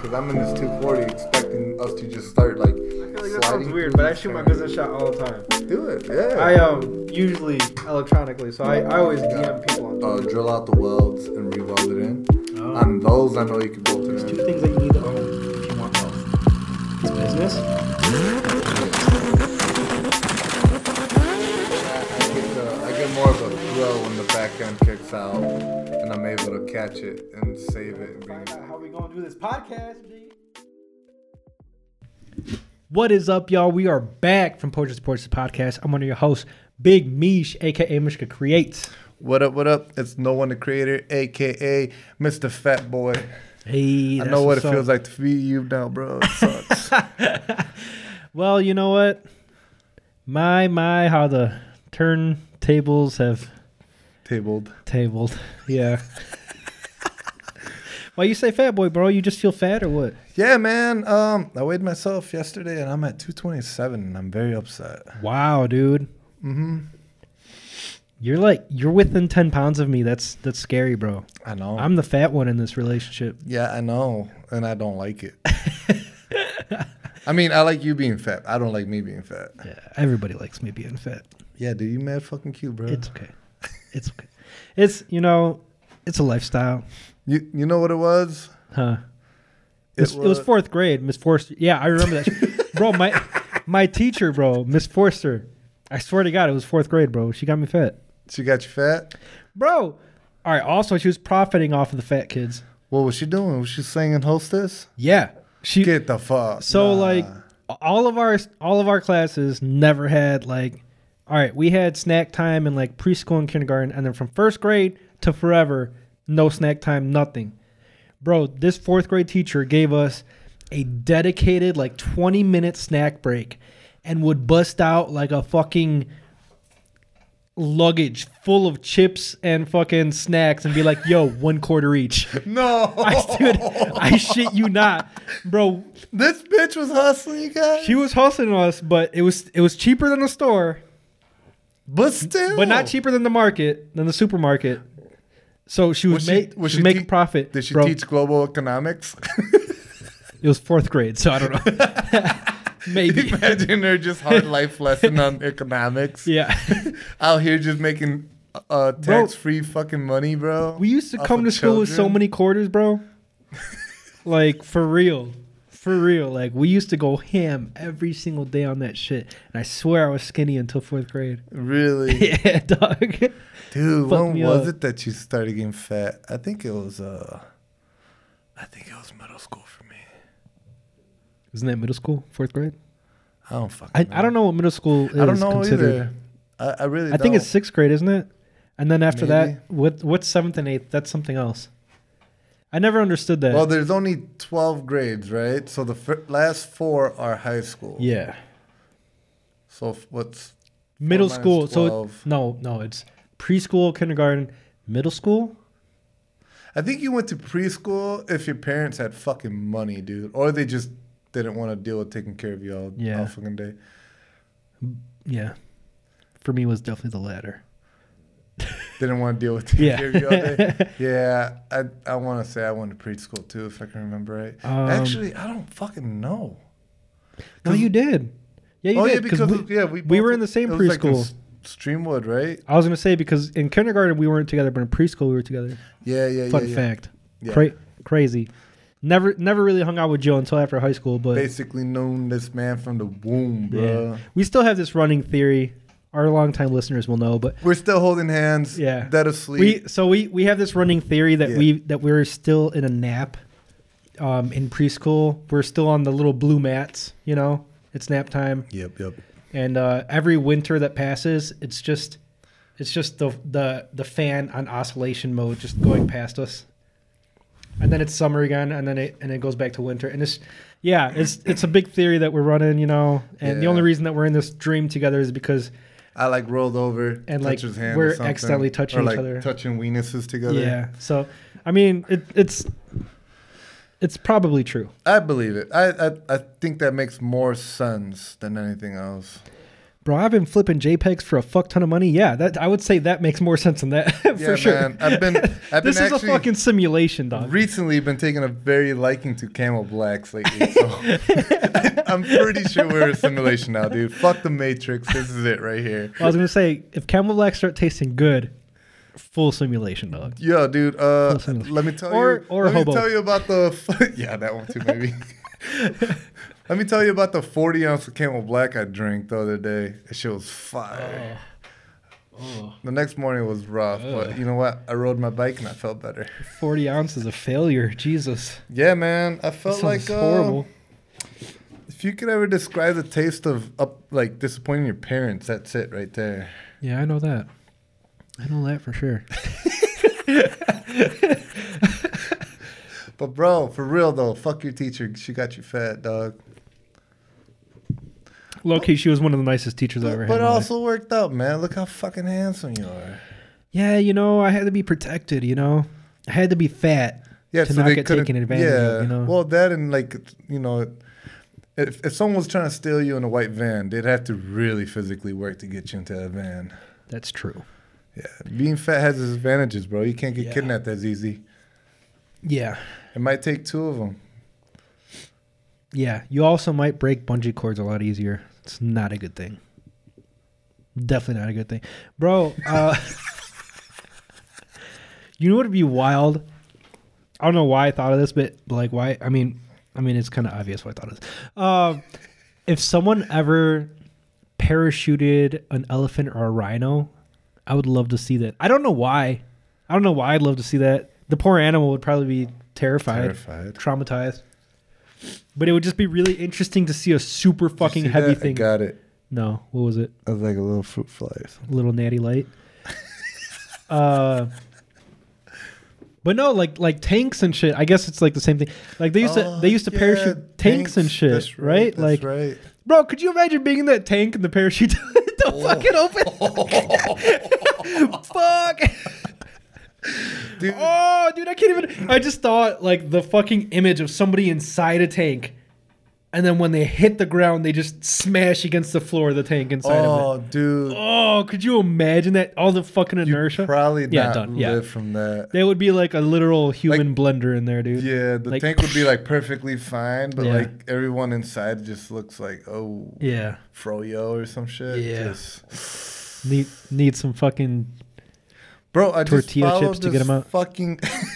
because I'm in this 240 expecting us to just start like. I feel like that sounds weird, but I shoot my business shot all the time. Do it, yeah. I usually electronically, so I always DM people on Twitter. Drill out the welds and re-weld it in. Oh. On those, I know you can bolt it There's in. two things that you need to own if you want wealth. It's business. I get more of a thrill when the back end kicks out and I'm able to catch it and save it. And Find out how we gonna do this podcast, G. What is up, y'all? We are back from Poetry Sports Podcast. I'm one of your hosts, Big Mish, aka Mishka Creates. What up, what up? It's No One the Creator, a.k.a. Mr. Fat Boy. Hey, I know what it feels like to be you now, bro. It sucks. Well, you know what? My, how the turntables have tabled. Yeah. Why you say fat boy, bro? You just feel fat or what? Yeah, man. I weighed myself yesterday and I'm at 227 and I'm very upset. Wow, dude. Mm-hmm. You're within 10 pounds of me. That's scary, bro. I know. I'm the fat one in this relationship. Yeah, I know. And I don't like it. I mean, I like you being fat. I don't like me being fat. Yeah, everybody likes me being fat. Yeah, dude, you mad fucking cute, bro. It's okay. It's okay. It's a lifestyle. You know what it was? Huh. It was fourth grade, Miss Forster. Yeah, I remember that. Bro, my teacher, bro, Miss Forster. I swear to God, it was fourth grade, bro. She got me fat. She got you fat? Bro. All right, also, she was profiting off of the fat kids. What was she doing? Was she singing Hostess? Yeah. Get the fuck. So, like, all of our classes never had, like, all right, we had snack time in, like, preschool and kindergarten, and then from first grade to forever, no snack time, nothing. Bro, this fourth grade teacher gave us a dedicated, like, 20-minute snack break and would bust out, like, a fucking luggage full of chips and fucking snacks and be like, yo, 1 quarter each. No. I shit you not. Bro. This bitch was hustling you guys? She was hustling us, but it was cheaper than the store. But still. But not cheaper than the supermarket. So she was making profit. Did she bro. teach global economics? It was fourth grade, so I don't know. Maybe. Imagine her just hard life lesson on economics. Yeah. Out here just making tax-free fucking money, bro. We used to come to school with so many quarters, bro. Like, for real. For real. Like, we used to go ham every single day on that shit. And I swear I was skinny until fourth grade. Really? Yeah, dog. Dude, when was up. it that you started getting fat? I think it was middle school for me. Isn't that middle school? Fourth grade? I don't fucking know. I don't know what middle school is I don't know considered. either. I really don't. I think it's sixth grade, isn't it? And then after Maybe. that, what's seventh and eighth? That's something else. I never understood that. Well, there's only 12 grades, right? So the last 4 are high school. Yeah. So what's Middle 4 school. minus So 12? no, it's preschool, kindergarten, middle school. I think you went to preschool if your parents had fucking money, dude, or they just didn't want to deal with taking care of you all fucking day. Yeah. For me, it was definitely the latter. Didn't want to deal with taking care of you all day. Yeah, I want to say I went to preschool too, if I can remember right. Actually, I don't fucking know. No, you did. Yeah, you did. Yeah, because we were in the same preschool. Like Streamwood, right? I was gonna say because in kindergarten we weren't together, but in preschool we were together. Yeah. Fun fact. Yeah. Crazy. Never really hung out with Joe until after high school, but basically known this man from the womb, bro. Yeah. We still have this running theory. Our longtime listeners will know, but we're still holding hands. Yeah, dead asleep. We have this running theory that we're still in a nap. In preschool, we're still on the little blue mats. You know, it's nap time. Yep. And every winter that passes, it's just the fan on oscillation mode just going past us. And then it's summer again, and then it goes back to winter, and it's a big theory that we're running, you know. And the only reason that we're in this dream together is because I like rolled over and like his hand we're or accidentally touching or like each other, touching weenuses together. Yeah. So I mean, it's probably true. I believe it. I think that makes more sense than anything else. Bro, I've been flipping JPEGs for a fuck ton of money. Yeah, that I would say that makes more sense than that for sure. Man. I've been this is a fucking simulation, dog. Recently, been taking a very liking to Camel Blacks lately. So I'm pretty sure we're a simulation now, dude. Fuck the Matrix. This is it right here. Well, I was gonna say if Camel Blacks start tasting good, full simulation, dog. Yo, dude. Let me tell you. Let me tell you about the. Yeah, that one too, maybe. Let me tell you about the 40-ounce of Camel Black I drank the other day. That shit was fire. Oh. The next morning was rough, but you know what? I rode my bike and I felt better. 40 ounces of failure, Jesus. Yeah, man. I felt like horrible. If you could ever describe the taste of disappointing your parents, that's it right there. Yeah, I know that. I know that for sure. But bro, for real though, fuck your teacher. She got you fat, dog. Low-key, she was one of the nicest teachers I ever had. But it also worked out, man. Look how fucking handsome you are. Yeah, I had to be protected, I had to be fat to not get taken advantage of, Well, that and if someone was trying to steal you in a white van, they'd have to really physically work to get you into that van. That's true. Yeah. Being fat has its advantages, bro. You can't get kidnapped as easy. Yeah. It might take 2 of them. Yeah. You also might break bungee cords a lot easier. It's not a good thing. Definitely not a good thing. Bro, you know what would be wild? I don't know why I thought of this, but like why? I mean, it's kind of obvious why I thought of this. If someone ever parachuted an elephant or a rhino, I would love to see that. I don't know why. I'd love to see that. The poor animal would probably be terrified. Traumatized. But it would just be really interesting to see a super fucking heavy thing. I got it. No, what was it? It was like a little fruit fly. A little natty light. But no, like tanks and shit. I guess it's like the same thing. Like they used to parachute tanks and shit, that's right? That's right. Bro, could you imagine being in that tank and the parachute don't fucking open? Fuck. Dude. Oh, dude, I can't even. I just thought like the fucking image of somebody inside a tank, and then when they hit the ground, they just smash against the floor of the tank inside of it. Oh, dude. Oh, could you imagine that? All the fucking inertia. You'd probably not live from that. There would be like a literal human blender in there, dude. Yeah, the tank would be like perfectly fine, but like everyone inside just looks like froyo or some shit. Yeah. Just need some fucking. Bro, I just tortilla chips to get them out. Fucking.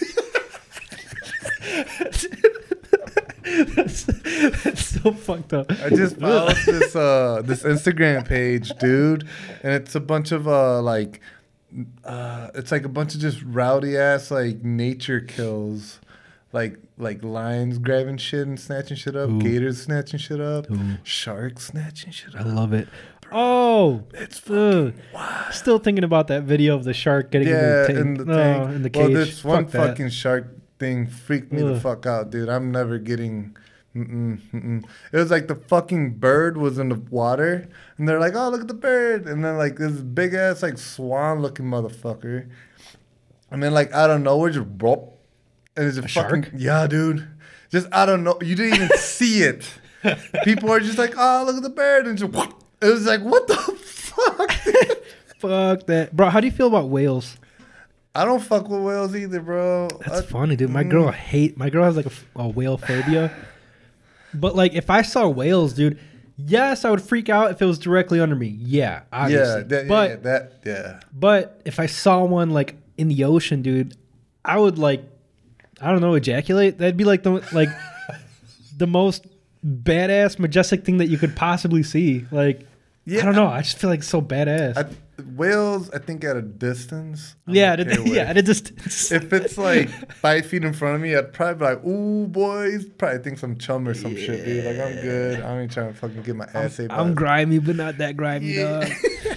that's so fucked up. I just followed this Instagram page, dude, and it's a bunch of it's like a bunch of just rowdy ass like nature kills, like lions grabbing shit and snatching shit up, gators snatching shit up, sharks snatching shit up. I love it. Oh, it's fucking wild. Still thinking about that video of the shark getting in the tank. In the cage. Well, this one fucking shark thing freaked me the fuck out, dude. I'm never getting. It was like the fucking bird was in the water, and they're like, "Oh, look at the bird!" And then like this big ass like swan looking motherfucker, and then like I don't know, we're just bro, and it's a fucking shark? Yeah, dude. Just I don't know. You didn't even see it. People are just like, "Oh, look at the bird," and just. It was like, what the fuck? Fuck that. Bro, how do you feel about whales? I don't fuck with whales either, bro. That's funny, dude. My girl has like a whale phobia. But like if I saw whales, dude, yes, I would freak out if it was directly under me. Yeah, obviously. But if I saw one like in the ocean, dude, I would like, I don't know, ejaculate. That'd be like the most badass, majestic thing that you could possibly see. Like, I don't know. I just feel like it's so badass. Whales, I think at a distance. At a distance. If it's like 5 feet in front of me, I'd probably be like, ooh, boys. Probably think some chum or some shit, dude. Like, I'm good. I ain't trying to fucking get my ass ate. I'm grimy, but not that grimy, dog.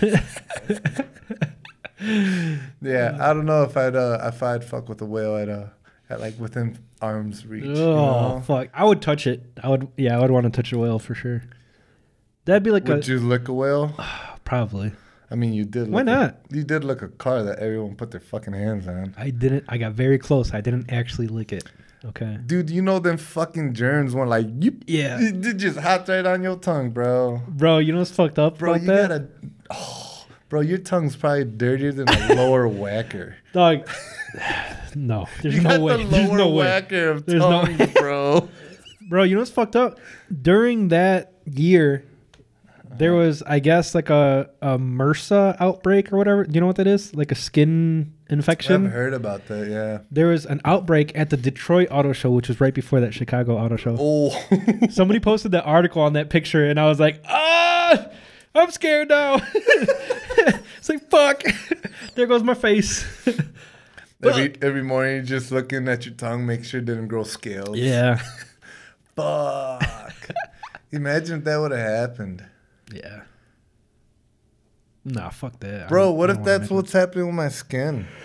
Yeah, I don't know if I'd fuck with a whale at like within arm's reach. Oh, fuck. I would touch it. I would want to touch a whale for sure. That'd be like Would you lick a whale? Probably. I mean, you did. Why not? You did lick a car that everyone put their fucking hands on. I didn't. I got very close. I didn't actually lick it. Okay. Dude, you know them fucking germs went like you. Yeah. It just hopped right on your tongue, bro. Bro, you know what's fucked up Bro, about you that? gotta. Oh, bro, your tongue's probably dirtier than a lower whacker. Dog. No, there's You no got way. the There's lower no way. whacker of There's no- tongues, bro. Bro, you know what's fucked up? During that year, there was, I guess, like a MRSA outbreak or whatever. Do you know what that is? Like a skin infection. I've heard about that, yeah. There was an outbreak at the Detroit Auto Show, which was right before that Chicago Auto Show. Oh. Somebody posted that article on that picture, and I was like, I'm scared now. It's like, fuck. There goes my face. Every morning, you're just looking at your tongue, make sure it didn't grow scales. Yeah. Fuck. Imagine if that would have happened. Yeah. Nah, fuck that. Bro, what I if don't wanna that's make what's happening with my skin? it.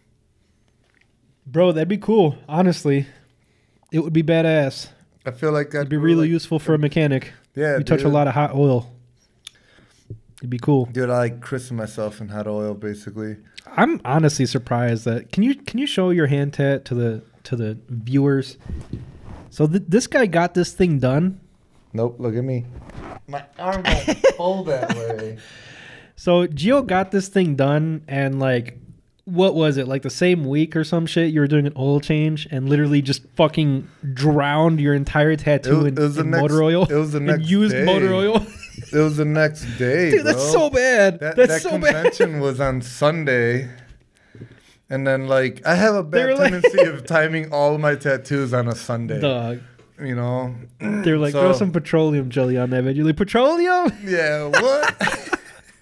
Bro, that'd be cool. Honestly, it would be badass. I feel like It'd be really useful for a mechanic. Yeah, You touch a dude. lot of hot oil. It'd be cool. Dude, I like christen myself in hot oil, basically. I'm honestly surprised that can you show your hand tat to the viewers? So this guy got this thing done. Nope, look at me. My arm won't fold that way. So Gio got this thing done, and like, what was it? Like the same week or some shit? You were doing an oil change and literally just fucking drowned your entire tattoo in motor oil. It was the and next used day. motor oil. It was the next day, Dude, bro. that's so bad. That's so bad. convention was on Sunday. And then, like, I have a They bad were like- tendency of timing all my tattoos on a Sunday. Dog. You know? They're like, So- throw some petroleum jelly on that, man. You're like, petroleum? Yeah, what?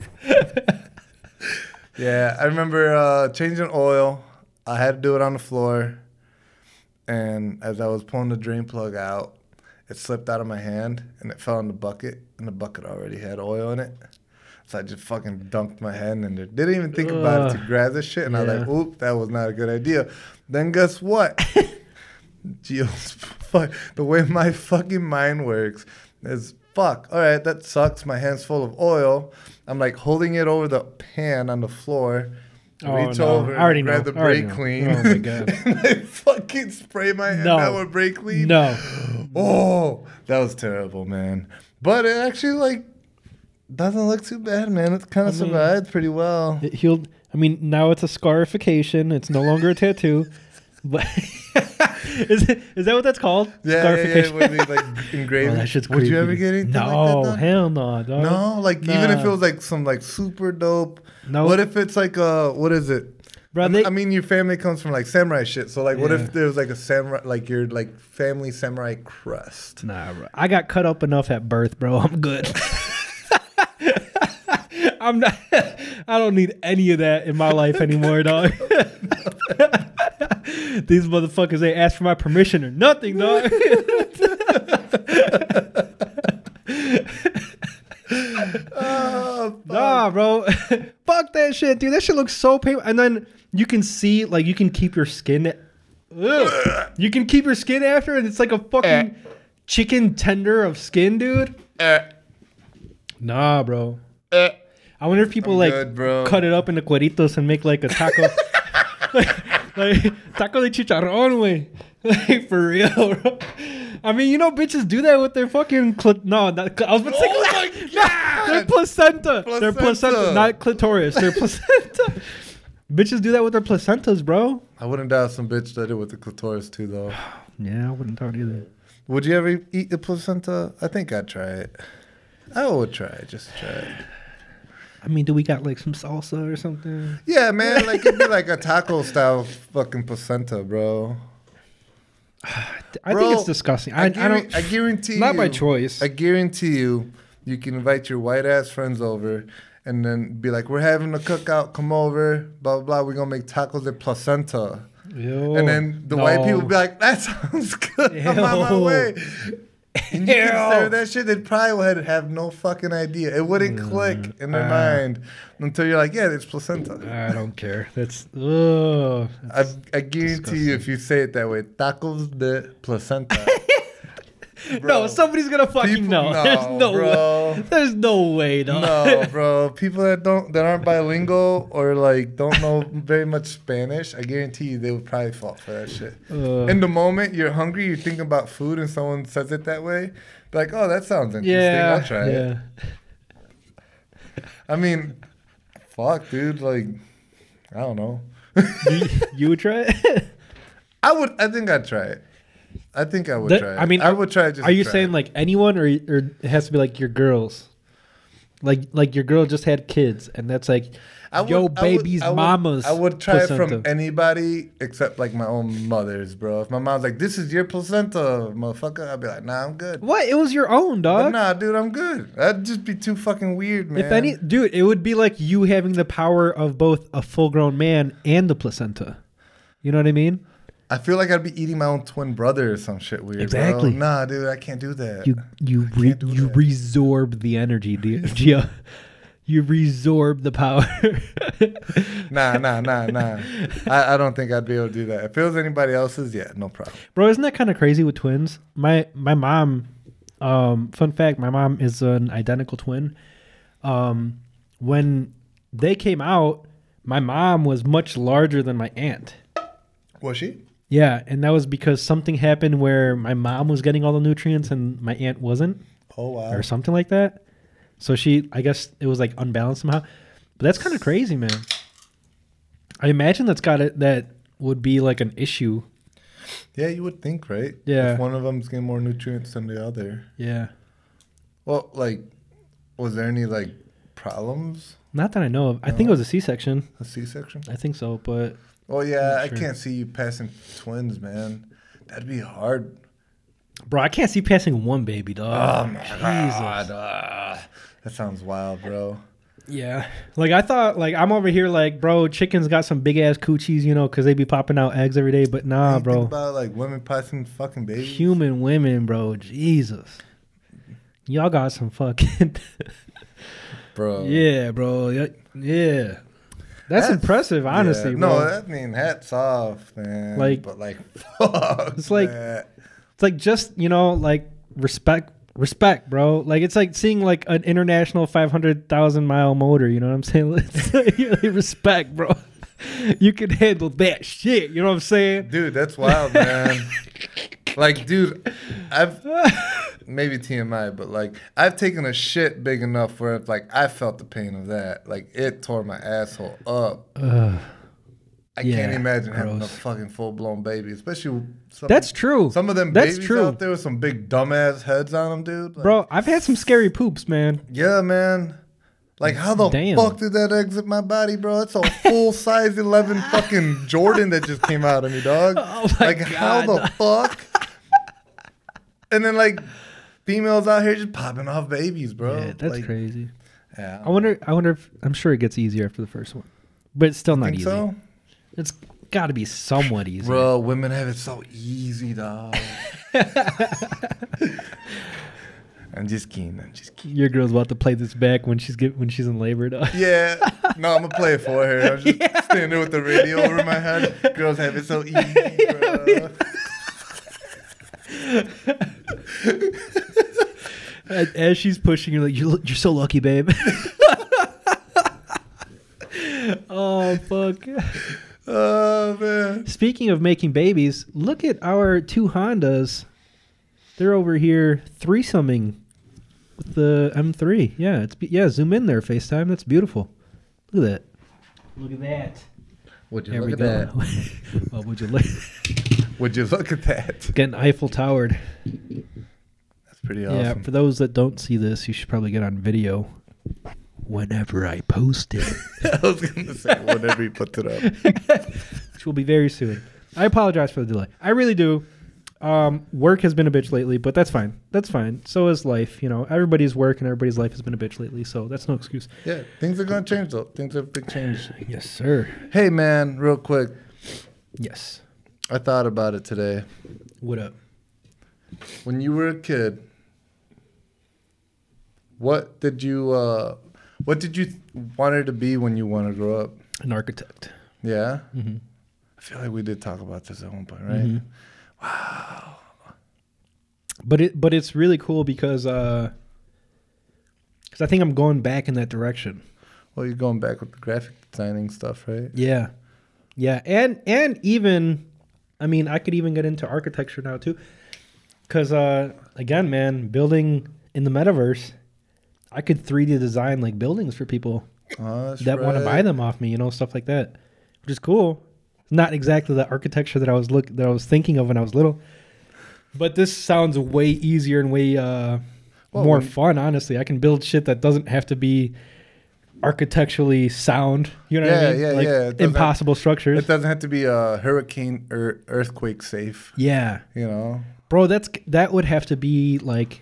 Yeah, I remember changing oil. I had to do it on the floor. And as I was pulling the drain plug out, it slipped out of my hand and it fell in the bucket. And the bucket already had oil in it. So I just fucking dunked my hand in there. Didn't even think about it to grab this shit. And I was like, Yeah. oop, that was not a good idea. Then guess what? The way my fucking mind works is, fuck, all right, that sucks. My hand's full of oil. I'm like holding it over the pan on the floor. Oh, Reach no. over I already and grab know. the I already brake know. clean. Oh, my God. And I fucking spray my hand No. out with brake clean. No. Oh, that was terrible, man. But it actually, like, doesn't look too bad, man. It kind of I mean- survived pretty well. It healed. I mean, now it's a scarification. It's no longer a tattoo. But is that what that's called? Yeah, Scarification. it would be like engraved. Oh, that shit's Would you ever creepy. get anything No, like that done? hell no, dog. No, like even if it Nah. was like some like super dope. No. What if it's like what is it? Bro, I mean, your family comes from like samurai shit. So like, what Yeah. if there was like a samurai, like your like family samurai crest? Nah, bro. I got cut up enough at birth, bro. I'm good. I'm not. I don't need any of that in my life anymore, dog. These motherfuckers ain't asked for my permission or nothing, dog. Oh, fuck. Nah, bro. Fuck that shit, dude. That shit looks so painful. And then you can see, like, you can keep your skin. Ugh. You can keep your skin after, and it's like a fucking chicken tender of skin, dude. Nah, bro. I wonder if people I'm like good, bro. cut it up into cueritos and make like a taco, like taco de chicharrón, way. Like for real, bro. I mean, you know, bitches do that with their fucking no. Not, I was about to say, Oh my God. their placenta. Their placenta, Placenta. not clitoris. Their placenta. Bitches do that with their placentas, bro. I wouldn't doubt some bitch did it with the clitoris too, though. Yeah, I wouldn't doubt either. Would you ever eat the placenta? I think I'd try it. I would try it, just try it. I mean, do we got like some salsa or something? Yeah, man, like it'd be like a taco style fucking placenta, bro. I think it's disgusting. I don't. I guarantee Not you, by choice. I guarantee you, you can invite your white ass friends over, and then be like, "We're having a cookout. Come over. Blah blah blah. We're gonna make tacos de placenta." Ew, And then the white people be like, "That sounds good. I'm on my Ew. way." And you can Ew. serve that shit. They probably would have no fucking idea. It wouldn't click in their mind until you're like, "Yeah, it's placenta." I don't care. That's ugh. I guarantee you, if you say it that way, tacos de placenta. No, somebody's gonna fucking know. There's no bro. way. There's no way, dog. No, bro. People that aren't bilingual or like don't know very much Spanish, I guarantee you they would probably fall for that shit. In the moment you're hungry, you're thinking about food, and someone says it that way, be like, oh, that sounds interesting. I'll try it. I mean, fuck, dude. Like, I don't know. You would try it? I think I'd try it. I think I would try it. I mean, I would try it just Are you try saying it. like anyone, or it has to be like your girls? Like your girl just had kids, and that's like, baby's mama's. I would try placenta. it from anybody except like my own mother's, bro. If my mom's like, "This is your placenta, motherfucker," I'd be like, "Nah, I'm good." What? It was your own, dog. But nah, dude, I'm good. That'd just be too fucking weird, man. Dude, it would be like you having the power of both a full-grown man and the placenta. You know what I mean? I feel like I'd be eating my own twin brother or some shit weird. Exactly. Bro. Nah, dude, I can't do that. You resorb the energy, Gio. You resorb the power. Nah. I don't think I'd be able to do that. If it was anybody else's, yeah, no problem. Bro, isn't that kind of crazy with twins? My mom, fun fact, my mom is an identical twin. When they came out, my mom was much larger than my aunt. Was she? Yeah, and that was because something happened where my mom was getting all the nutrients and my aunt wasn't. Oh, wow. Or something like that. So I guess it was like unbalanced somehow. But that's kind of crazy, man. I imagine that would be like an issue. Yeah, you would think, right? Yeah. If one of them's getting more nutrients than the other. Yeah. Well, like, was there any, like, problems? Not that I know of. I think it was a C-section. A C-section? I think so, but... Oh, yeah, sure. I can't see you passing twins, man. That'd be hard. Bro, I can't see passing one baby, dog. Oh, my God. That sounds wild, bro. Yeah. Like, I thought, like, I'm over here like, bro, chickens got some big-ass coochies, you know, because they be popping out eggs every day. But nah, You bro. think about, like, women passing fucking babies? Human women, bro. Jesus. Y'all got some fucking... Bro. Yeah, bro. Yeah. That's impressive, honestly, yeah. bro. No, I mean, hats off, man. Like- but, like, fuck It's like- that. It's like just, you know, like respect, bro. Like it's like seeing like an international 500,000-mile motor. You know what I'm saying? It's like, respect, bro. You can handle that shit. You know what I'm saying? Dude, that's wild, man. Like, dude, I've maybe TMI, but like I've taken a shit big enough where it's like I felt the pain of that. Like it tore my asshole up. I can't imagine having a gross. fucking full blown baby, especially That's true. Some of them That's babies true. out there with some big dumbass heads on them, dude. Like, Bro, I've had some scary poops, man. yeah, man. Like how the Damn. fuck did that exit my body, bro? It's a full size 11 fucking Jordan that just came out of me, dog. Oh my like how God. the fuck? And then like females out here just popping off babies, bro. Yeah, that's like, crazy. Yeah, I wonder if I'm sure it gets easier after the first one, but it's still not think easy. so? It's got to be somewhat easy. Bro, women have it so easy, dog. I'm just kidding. Your girl's about to play this back when she's in labor, dog. Yeah. No, I'm gonna play it for her. I'm just standing there with the radio over my head. Girls have it so easy, bro. As she's pushing, you're like, you're so lucky, babe. Oh, fuck. Oh, man. Speaking of making babies, look at our two Hondas. They're over here threesoming with the M3. Yeah, zoom in there, FaceTime. That's beautiful. Look at that. Look at that. Would you There look we at go. that? Well, would you look? Would you look at that? Getting Eiffel Towered. That's pretty Yeah, awesome. for those that don't see this, you should probably get on video whenever I post it. I was going to say, whenever you put it up. Which will be very soon. I apologize for the delay. I really do. Work has been a bitch lately, but that's fine. That's fine. So is life. You know, everybody's work and everybody's life has been a bitch lately, so that's no excuse. Yeah, things are going to change, though. Things are a big change. Yes, sir. Hey, man, real quick. Yes. I thought about it today. What up? When you were a kid, what did you want to be when you want to grow up? An architect. Yeah? Mm-hmm. I feel like we did talk about this at one point, right? Mhm. Wow. But it's really cool because I think I'm going back in that direction. Well, you're going back with the graphic designing stuff, right? Yeah. Yeah. And even, I mean, I could even get into architecture now too. Because, again, man, building in the metaverse, I could 3D design like buildings for people that want to buy them off me, stuff like that, which is cool. Not exactly the architecture that I was thinking of when I was little, but this sounds way easier and way more fun. Honestly, I can build shit that doesn't have to be architecturally sound. You know what I mean? Like impossible structures. It doesn't have to be hurricane or earthquake safe. Yeah, bro, that would have to be like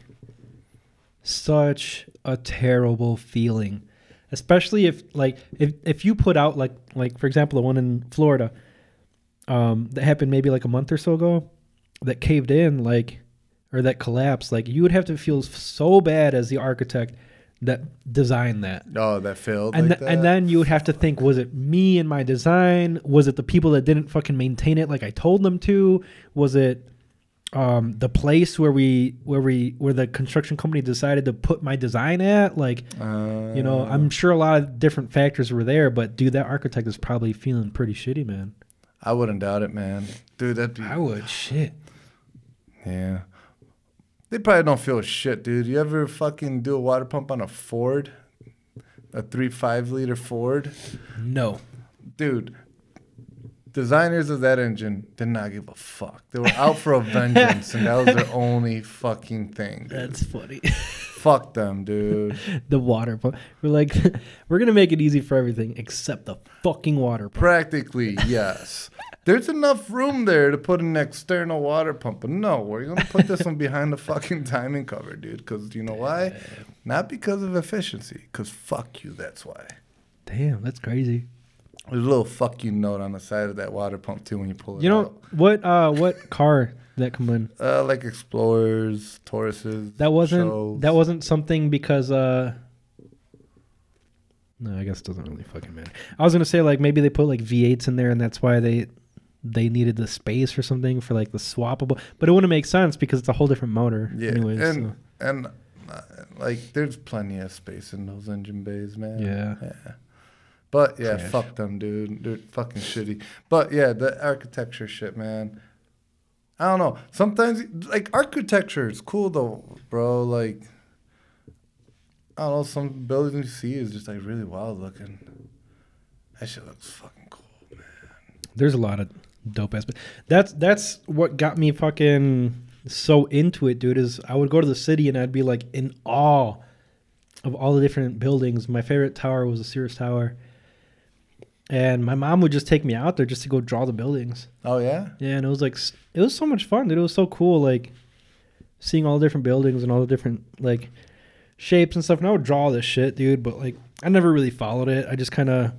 such a terrible feeling, especially if you put out like for example the one in Florida that happened maybe like a month or so ago that caved in or that collapsed. Like you would have to feel so bad as the architect that designed that. Oh, that failed. And then you would have to think, was it me and my design? Was it the people that didn't fucking maintain it like I told them to? Was it the place where the construction company decided to put my design at? I'm sure a lot of different factors were there, but dude, that architect is probably feeling pretty shitty, man. I wouldn't doubt it, man. Dude, I would. Shit. Yeah. They probably don't feel shit, dude. You ever fucking do a water pump on a Ford? A 3.5 liter Ford? No. Dude, designers of that engine did not give a fuck. They were out for a vengeance, and that was their only fucking thing, dude. That's funny. Fuck them, dude. The water pump. We're like, we're going to make it easy for everything except the fucking water pump. Practically, yes. There's enough room there to put an external water pump, but no, we're going to put this one behind the fucking timing cover, dude, because you know why? Not because of efficiency, because fuck you, that's why. Damn, that's crazy. There's a little fuck you note on the side of that water pump, too, when you pull it out. What car that come in? Like Explorers, Tauruses. That wasn't something because no, I guess it doesn't really fucking matter. I was gonna say like maybe they put like V8s in there and that's why they needed the space or something for like the swappable, but it wouldn't make sense because it's a whole different motor. Yeah, anyways, and like there's plenty of space in those engine bays, man. Yeah. But yeah, Trash. fuck them, dude. They're fucking shitty. But yeah, the architecture shit, man. I don't know. Sometimes, like, architecture is cool, though, bro. Like, I don't know. Some buildings you see is just, like, really wild looking. That shit looks fucking cool, man. There's a lot of dope ass. That's what got me fucking so into it, dude, is I would go to the city and I'd be, like, in awe of all the different buildings. My favorite tower was the Sears Tower. And my mom would just take me out there just to go draw the buildings. Oh, yeah? Yeah, and it was so much fun, dude. It was so cool, like, seeing all the different buildings and all the different, like, shapes and stuff. And I would draw this shit, dude, but, like, I never really followed it. I just kind of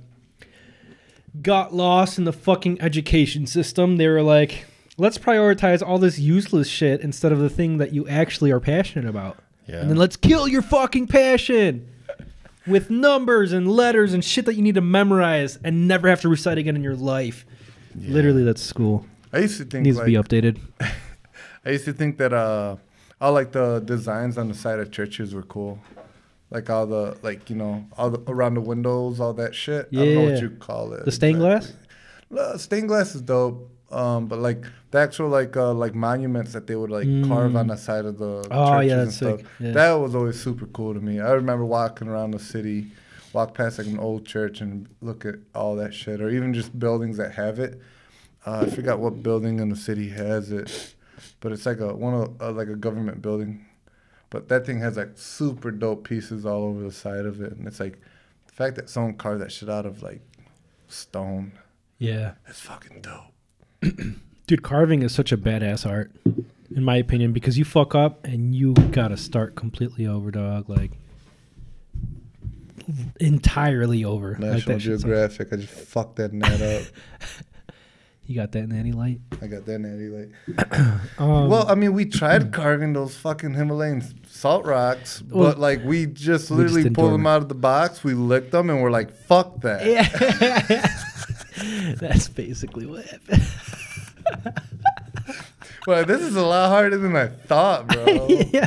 got lost in the fucking education system. They were like, let's prioritize all this useless shit instead of the thing that you actually are passionate about. Yeah. And then let's kill your fucking passion with numbers and letters and shit that you need to memorize and never have to recite again in your life. Yeah. Literally, that's school. I used to think needs to be updated. I used to think that all like the designs on the side of churches were cool, like all the all the around the windows, all that shit. Yeah. I don't know what you call it. The stained glass. Stained glass is dope. But like the actual like monuments that they would like carve on the side of the churches and stuff. Yeah. That was always super cool to me. I remember walking around the city, walk past like an old church and look at all that shit, or even just buildings that have it. I forgot what building in the city has it, but it's like like a government building. But that thing has like super dope pieces all over the side of it, and it's like the fact that someone carved that shit out of like stone. Yeah, it's fucking dope. Dude, carving is such a badass art, in my opinion, because you fuck up and you gotta start completely over, dog. Like, entirely over. National like Geographic. I just fucked that net up. You got that natty light? I got that natty light. Well, I mean, we tried carving those fucking Himalayan salt rocks, but like we just literally pulled them out of the box, we licked them, and we're like, fuck that. Yeah. That's basically what happened. Well, this is a lot harder than I thought, bro. Yeah.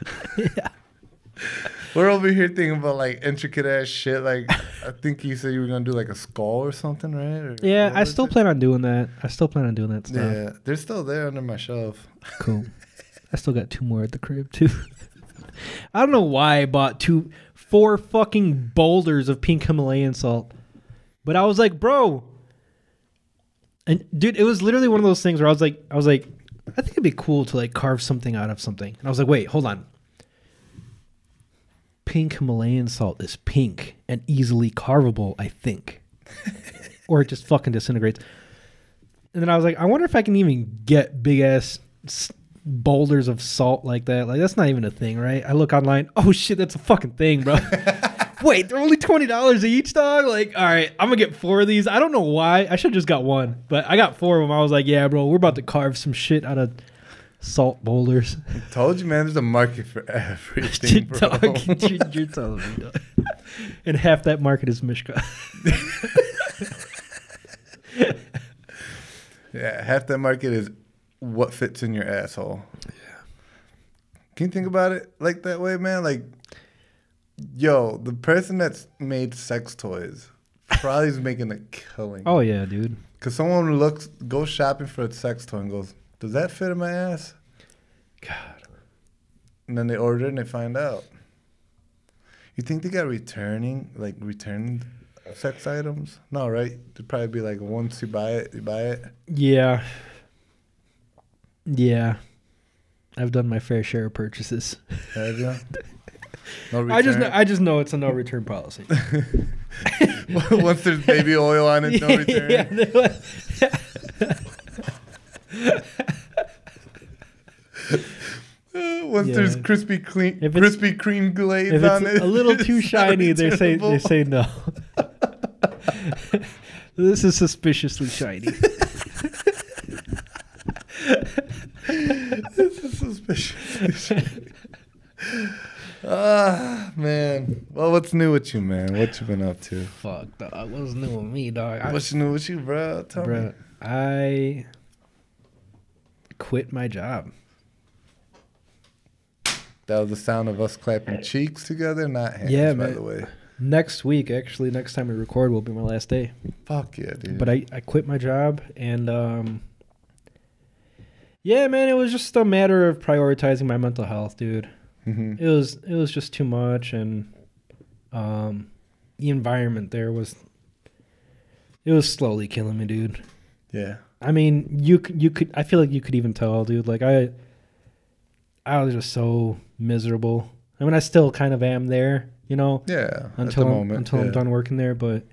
We're over here thinking about like intricate ass shit. Like, I think you said you were gonna do like a skull or something, right? Or Yeah, what I was still it? plan on doing that. I still plan on doing that stuff. Yeah, they're still there under my shelf. Cool. I still got 2 more at the crib too. I don't know why I bought 4 fucking boulders of pink Himalayan salt, but I was like, bro. And dude, it was literally one of those things where I was like, I think it'd be cool to like carve something out of something. And I was like, wait, hold on. Pink Himalayan salt is pink and easily carvable, I think. Or it just fucking disintegrates. And then I was like, I wonder if I can even get big ass boulders of salt like that. Like, that's not even a thing, right? I look online. Oh shit, that's a fucking thing, bro. Wait, they're only $20 each, dog? Like, all right, I'm gonna get 4 of these. I don't know why. I should have just got 1, but I got 4 of them. I was like, yeah, bro, we're about to carve some shit out of salt boulders. I told you, man. There's a market for everything, bro. Dog, you're telling me, dog. And half that market is Mishka. Yeah, half that market is what fits in your asshole. Yeah. Can you think about it like that way, man? Like, yo, the person that's made sex toys probably is making a killing. Oh yeah, dude. Because someone goes shopping for a sex toy and goes, does that fit in my ass? God. And then they order it and they find out. You think they got returning sex items? No, right? It'd probably be like once you buy it, you buy it. Yeah. Yeah. I've done my fair share of purchases. Have you? No return. I just know it's a no return policy. Once there's baby oil on it, no return. Once there's Krispy Kreme glaze if on it's it, a little too shiny, they say no. This is suspiciously shiny. This is suspiciously shiny. Man. Well, what's new with you, man? What you been up to? Fuck, dog. What's new with me, dog? What's new with you, bro? Tell me. I quit my job. That was the sound of us clapping cheeks together, not hands, Yeah, by man. the way. Next week, actually, next time we record will be my last day. Fuck yeah, dude. But I quit my job, and yeah, man, it was just a matter of prioritizing my mental health, dude. Mm-hmm. It was just too much, and the environment there was slowly killing me, dude. Yeah. I mean, you could I feel like you could even tell, dude. Like I was just so miserable. I mean, I still kind of am there, you know. Yeah. Until I'm done working there, but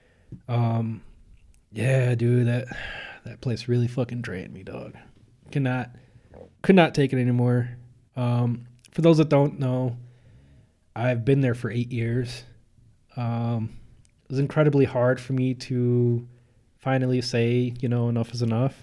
yeah, dude, that place really fucking drained me, dog. Could not take it anymore. For those that don't know, I've been there for 8 years. It was incredibly hard for me to finally say, you know, enough is enough.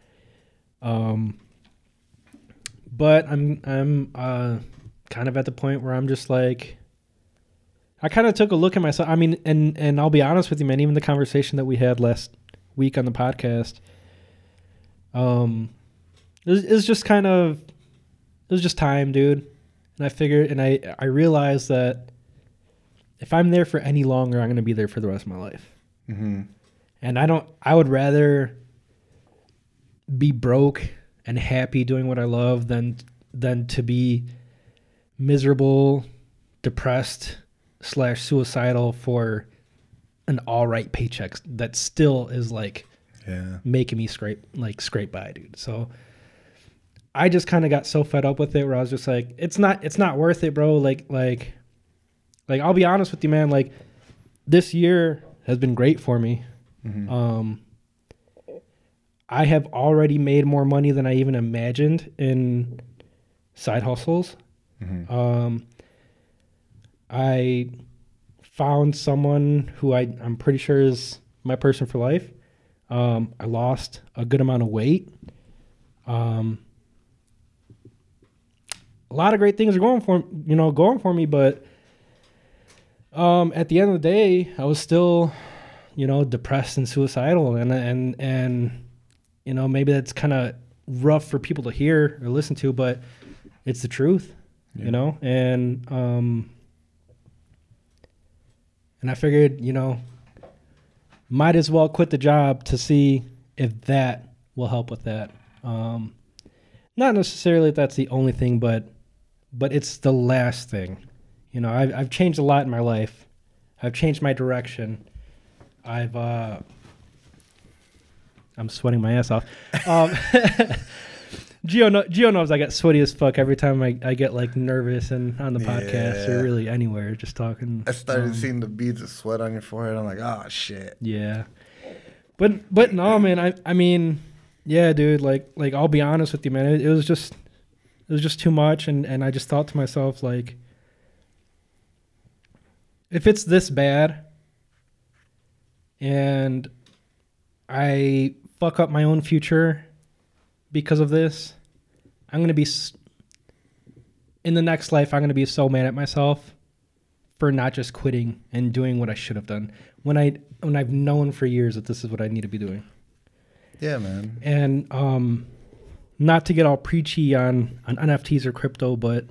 But I'm kind of at the point where I'm just like, I kind of took a look at myself. I mean, and I'll be honest with you, man, even the conversation that we had last week on the podcast, it was just time, dude. And I figured, and I realized that if I'm there for any longer, I'm going to be there for the rest of my life. Mm-hmm. And I would rather be broke and happy doing what I love than to be miserable, depressed / suicidal for an all right paycheck that still is like making me scrape by, dude. So I just kind of got so fed up with it where I was just like, it's not worth it, bro. Like I'll be honest with you, man. Like, this year has been great for me. Mm-hmm. I have already made more money than I even imagined in side hustles. Mm-hmm. I found someone who I'm pretty sure is my person for life. I lost a good amount of weight. A lot of great things are going for me, but at the end of the day, I was still, depressed and suicidal, and maybe that's kind of rough for people to hear or listen to, but it's the truth, you know? And I figured, you know, might as well quit the job to see if that will help with that. Not necessarily that's the only thing, but it's the last thing. You know, I've changed a lot in my life. I've changed my direction. I'm sweating my ass off. Gio knows I get sweaty as fuck every time I get like nervous and on the podcast or really anywhere just talking. I started seeing the beads of sweat on your forehead. I'm like, oh shit. Yeah. But no, man, I mean, yeah, dude, like I'll be honest with you, man. It was just too much, and I just thought to myself, like, if it's this bad and I fuck up my own future because of this, I'm going to be, in the next life, I'm going to be so mad at myself for not just quitting and doing what I should have done when I've known for years that this is what I need to be doing. Yeah, man. And not to get all preachy on NFTs or crypto, but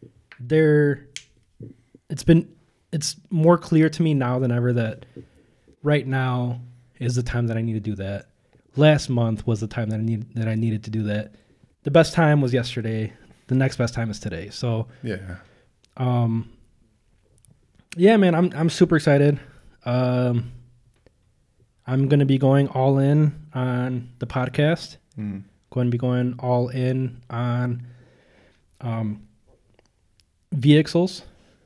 it's more clear to me now than ever that right now is the time that I need to do that. Last month was the time that I needed to do that. The best time was yesterday. The next best time is today. So yeah, yeah, man, I'm super excited. I'm gonna be going all in on the podcast. Going to be going all in on VXLs,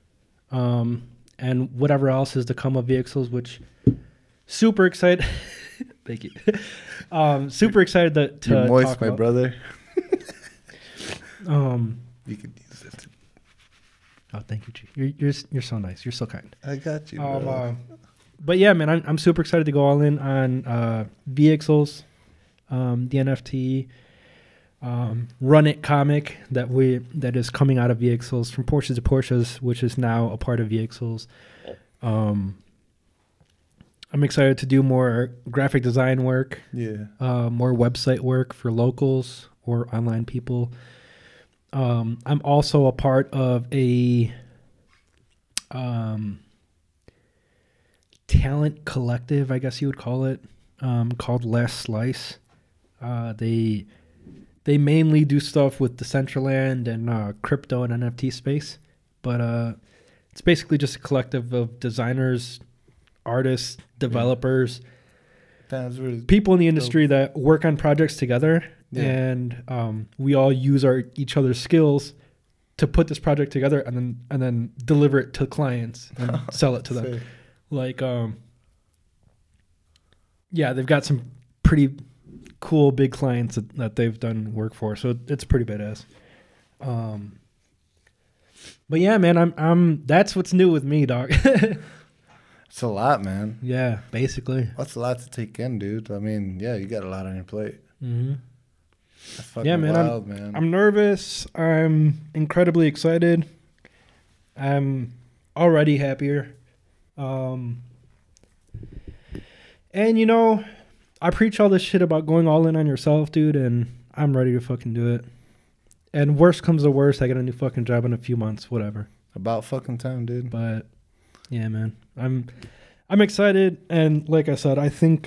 and whatever else is to come of VXLs, which super excited. Thank you. Super excited to you're moist, talk my about. brother. You could use it. Oh, thank you, G. You're so nice. You're so kind. I got you, bro. But yeah, man, I'm super excited to go all in on VXLs, the NFT, Run It comic that is coming out of VXLs, from Porsches to Porsches, which is now a part of VXLs. I'm excited to do more graphic design work, more website work for locals or online people. I'm also a part of a talent collective, I guess you would call it, called Last Slice. They mainly do stuff with Decentraland and crypto and NFT space, but it's basically just a collective of designers, artists, developers, people in the industry that work on projects together, and we all use each other's skills to put this project together and then deliver it to clients and sell it to them. Like, yeah, they've got some pretty cool big clients that they've done work for, so it's pretty badass. But yeah, man, I'm that's what's new with me, dog. It's a lot, man. Yeah, basically. That's a lot to take in, dude. I mean, yeah, you got a lot on your plate. Mm-hmm. That's fucking wild, man. I'm nervous. I'm incredibly excited. I'm already happier. And you know, I preach all this shit about going all in on yourself, dude, and I'm ready to fucking do it. And worst comes to worst, I get a new fucking job in a few months, whatever. About fucking time, dude. But yeah, man, I'm excited, and like I said, I think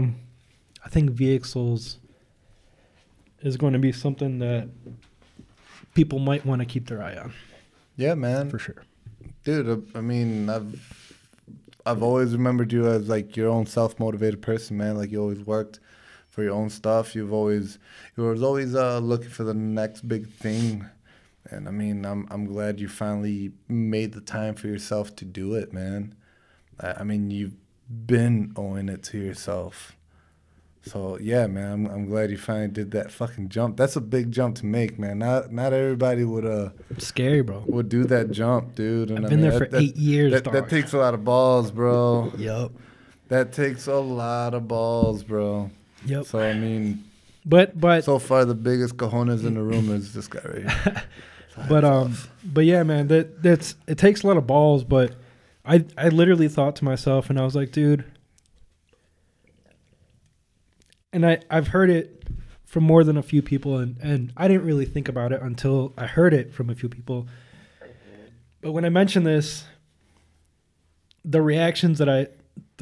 VXLs is going to be something that people might want to keep their eye on. Yeah, man, for sure, dude. I mean, I've always remembered you as like your own self-motivated person, man. Like you always worked for your own stuff. You was always looking for the next big thing. And I mean, I'm glad you finally made the time for yourself to do it, man. I mean, you've been owing it to yourself. So yeah, man, I'm glad you finally did that fucking jump. That's a big jump to make, man. Not everybody would it's scary, bro. Would do that jump, dude. And I've been there for 8 years. That takes a lot of balls, bro. Yep. That takes a lot of balls, bro. Yep. So I mean, but so far the biggest cojones in the room is this guy right here. But yeah, man, it takes a lot of balls, but I literally thought to myself, and I was like, dude, and I've heard it from more than a few people, and I didn't really think about it until I heard it from a few people. But when I mentioned this, the reactions that I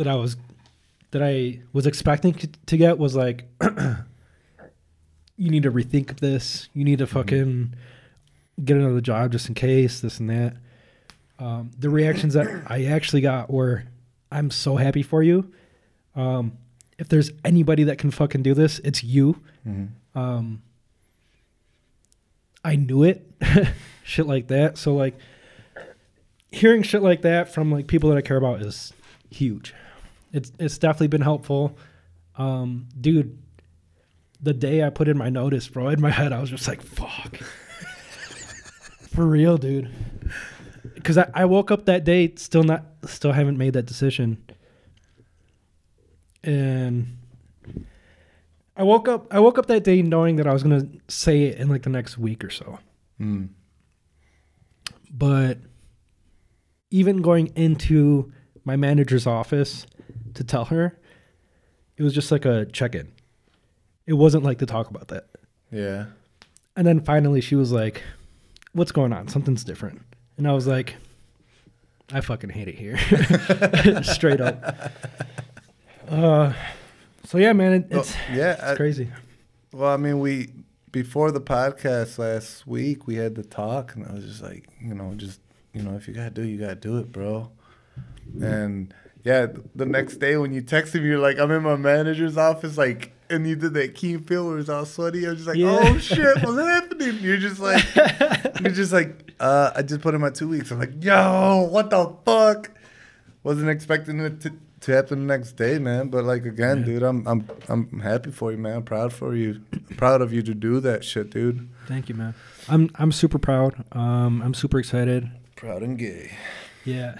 was expecting to get was like, you need to rethink this. You need to fucking get another job just in case, this and that. The reactions that I actually got were, I'm so happy for you. If there's anybody that can fucking do this, it's you. Mm-hmm. I knew it. Shit like that. So like hearing shit like that from like people that I care about is huge. It's definitely been helpful. Dude, the day I put in my notice, bro, in my head, I was just like, fuck. For real, dude. Because I woke up that day still haven't made that decision. And I woke up that day knowing that I was gonna say it in like the next week or so. Mm. But even going into my manager's office to tell her, it was just like a check-in. It wasn't like to talk about that. Yeah. And then finally she was like, what's going on? Something's different. And I was like, I fucking hate it here. Straight up. So yeah, man, it's crazy. Well, I mean, before the podcast last week, we had the talk, and I was just like, if you gotta do, you gotta do it, bro. And yeah, the next day when you texted me, you're like, I'm in my manager's office, like, and you did that Key and Peele where it was all sweaty. I was just like, oh shit, what's happening? You're just like, I just put in my 2 weeks. I'm like, yo, what the fuck? Wasn't expecting it to happen the next day, man. But like again, dude, I'm happy for you, man. Proud for you. Proud of you to do that shit, dude. Thank you, man. I'm super proud. I'm super excited. Proud and gay. Yeah.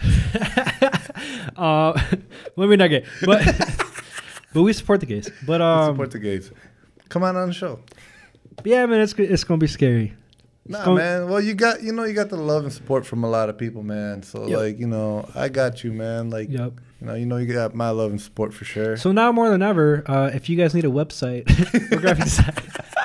Maybe not gay, but we support the gays. But we support the gays. Come on the show. Yeah, man, it's gonna be scary. Man. Well, you got the love and support from a lot of people, man. So like, I got you, man. Like, you got my love and support for sure. So now more than ever, if you guys need a website for graphic design.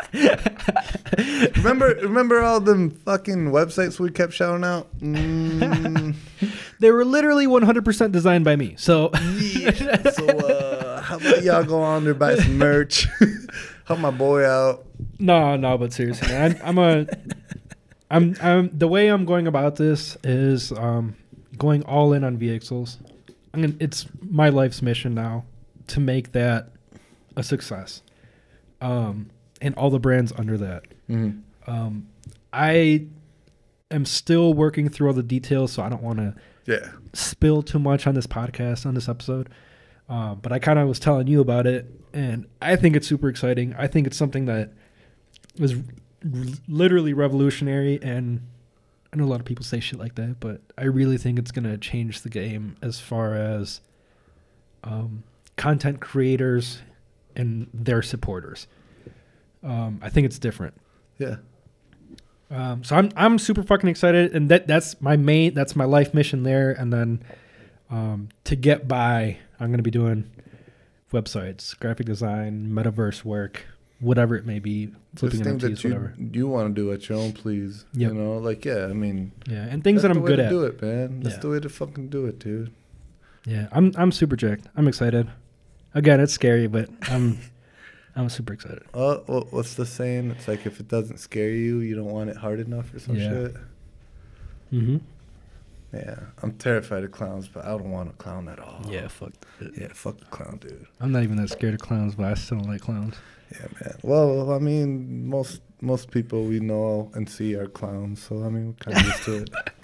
Remember all them fucking websites we kept shouting out? They were literally 100% designed by me. So yeah. So how about y'all go on there, buy some merch, help my boy out. No, but seriously, man, I'm the way I'm going about this is going all in on VXLs. It's my life's mission now to make that a success. And all the brands under that. Mm-hmm. I am still working through all the details, so I don't want to spill too much on this podcast, on this episode. But I kind of was telling you about it, and I think it's super exciting. I think it's something that was literally revolutionary, and I know a lot of people say shit like that, but I really think it's going to change the game as far as content creators and their supporters. I think it's different. Yeah. So I'm super fucking excited, and that's my life mission there. And then to get by, I'm gonna be doing websites, graphic design, metaverse work, whatever it may be, flipping NFTs, whatever. You want to do at your own, please. Yep. And things that I'm good at. Do it, man. That's the way to fucking do it, dude. Yeah, I'm super jacked. I'm excited. Again, it's scary, but I'm super excited. What's the saying? It's like if it doesn't scare you, you don't want it hard enough or some shit. Mm-hmm. Yeah, I'm terrified of clowns, but I don't want a clown at all. Yeah, fuck that. Yeah, fuck the clown, dude. I'm not even that scared of clowns, but I still don't like clowns. Yeah, man. Well, I mean, most people we know and see are clowns, so I mean, we're kind of used to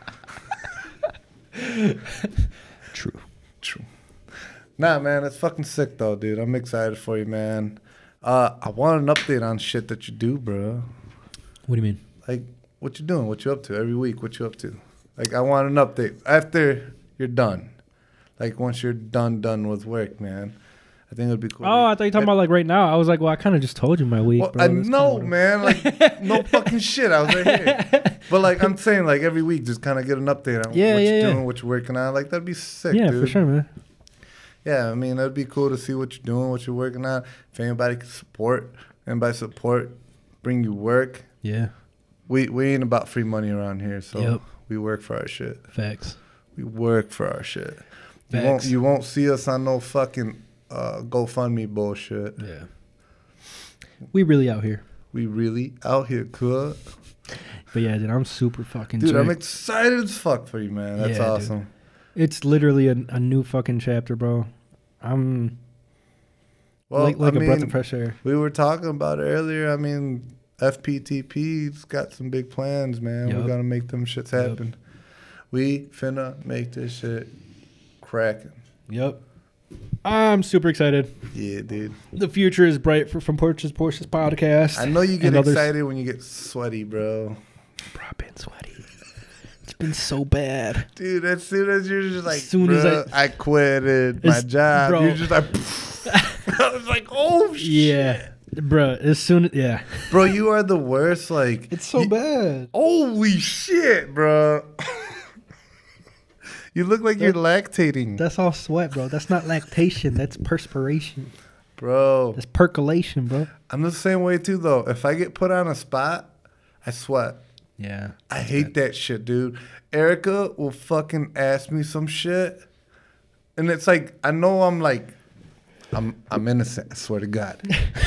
it. True. Nah, man, it's fucking sick though, dude. I'm excited for you, man. I want an update on shit that you do, bro. What do you mean? Like, what you doing? What you up to every week? What you up to? Like, I want an update after you're done. Like, once you're done with work, man. I think it'd be cool. Oh, I thought you were talking about like right now. I was like, well, I kind of just told you my week, well, bro. I know, man. Like, no fucking shit. I was right here. But like, I'm saying, like every week, just kind of get an update on what you're doing, what you're working on. Like, that'd be sick, dude. Yeah, for sure, man. Yeah, I mean, that'd be cool to see what you're doing, what you're working on. If anybody can support and by support, bring you work. Yeah. We ain't about free money around here, so Yep. we work for our shit. Facts. We work for our shit. Facts. You won't see us on no fucking GoFundMe bullshit. Yeah. We really out here. We really out here, cool. But yeah, dude, I'm super fucking Dude, I'm jacked. excited as fuck for you, man. That's Yeah, awesome. It's literally a new fucking chapter, bro. I'm Well, like I a breath mean, of fresh air. we were talking about it earlier. I mean, FPTP's got some big plans, man. Yup. We're gonna make them shits Yup. happen. We finna make this shit cracking. Yep. I'm super excited. Yeah, dude. The future is bright from Porsche's podcast. I know you get and others. excited when you get sweaty, bro. Bro, I've been sweaty. It's been so bad. Dude, as soon as you're just like, Soon as "Bruh, I quitted my It's- job, bro. you're just like, I was like, oh shit. Yeah. Bro, as soon yeah. Bro, you are the worst. Like, It's so you- bad. Holy shit, bro. You look like you're lactating. That's all sweat, bro. That's not lactation. That's perspiration. Bro, That's percolation, bro. I'm the same way too, though. If I get put on a spot, I sweat. Yeah. I hate that shit, dude. Erica will fucking ask me some shit. And it's like, I know I'm like, I'm innocent. I swear to God.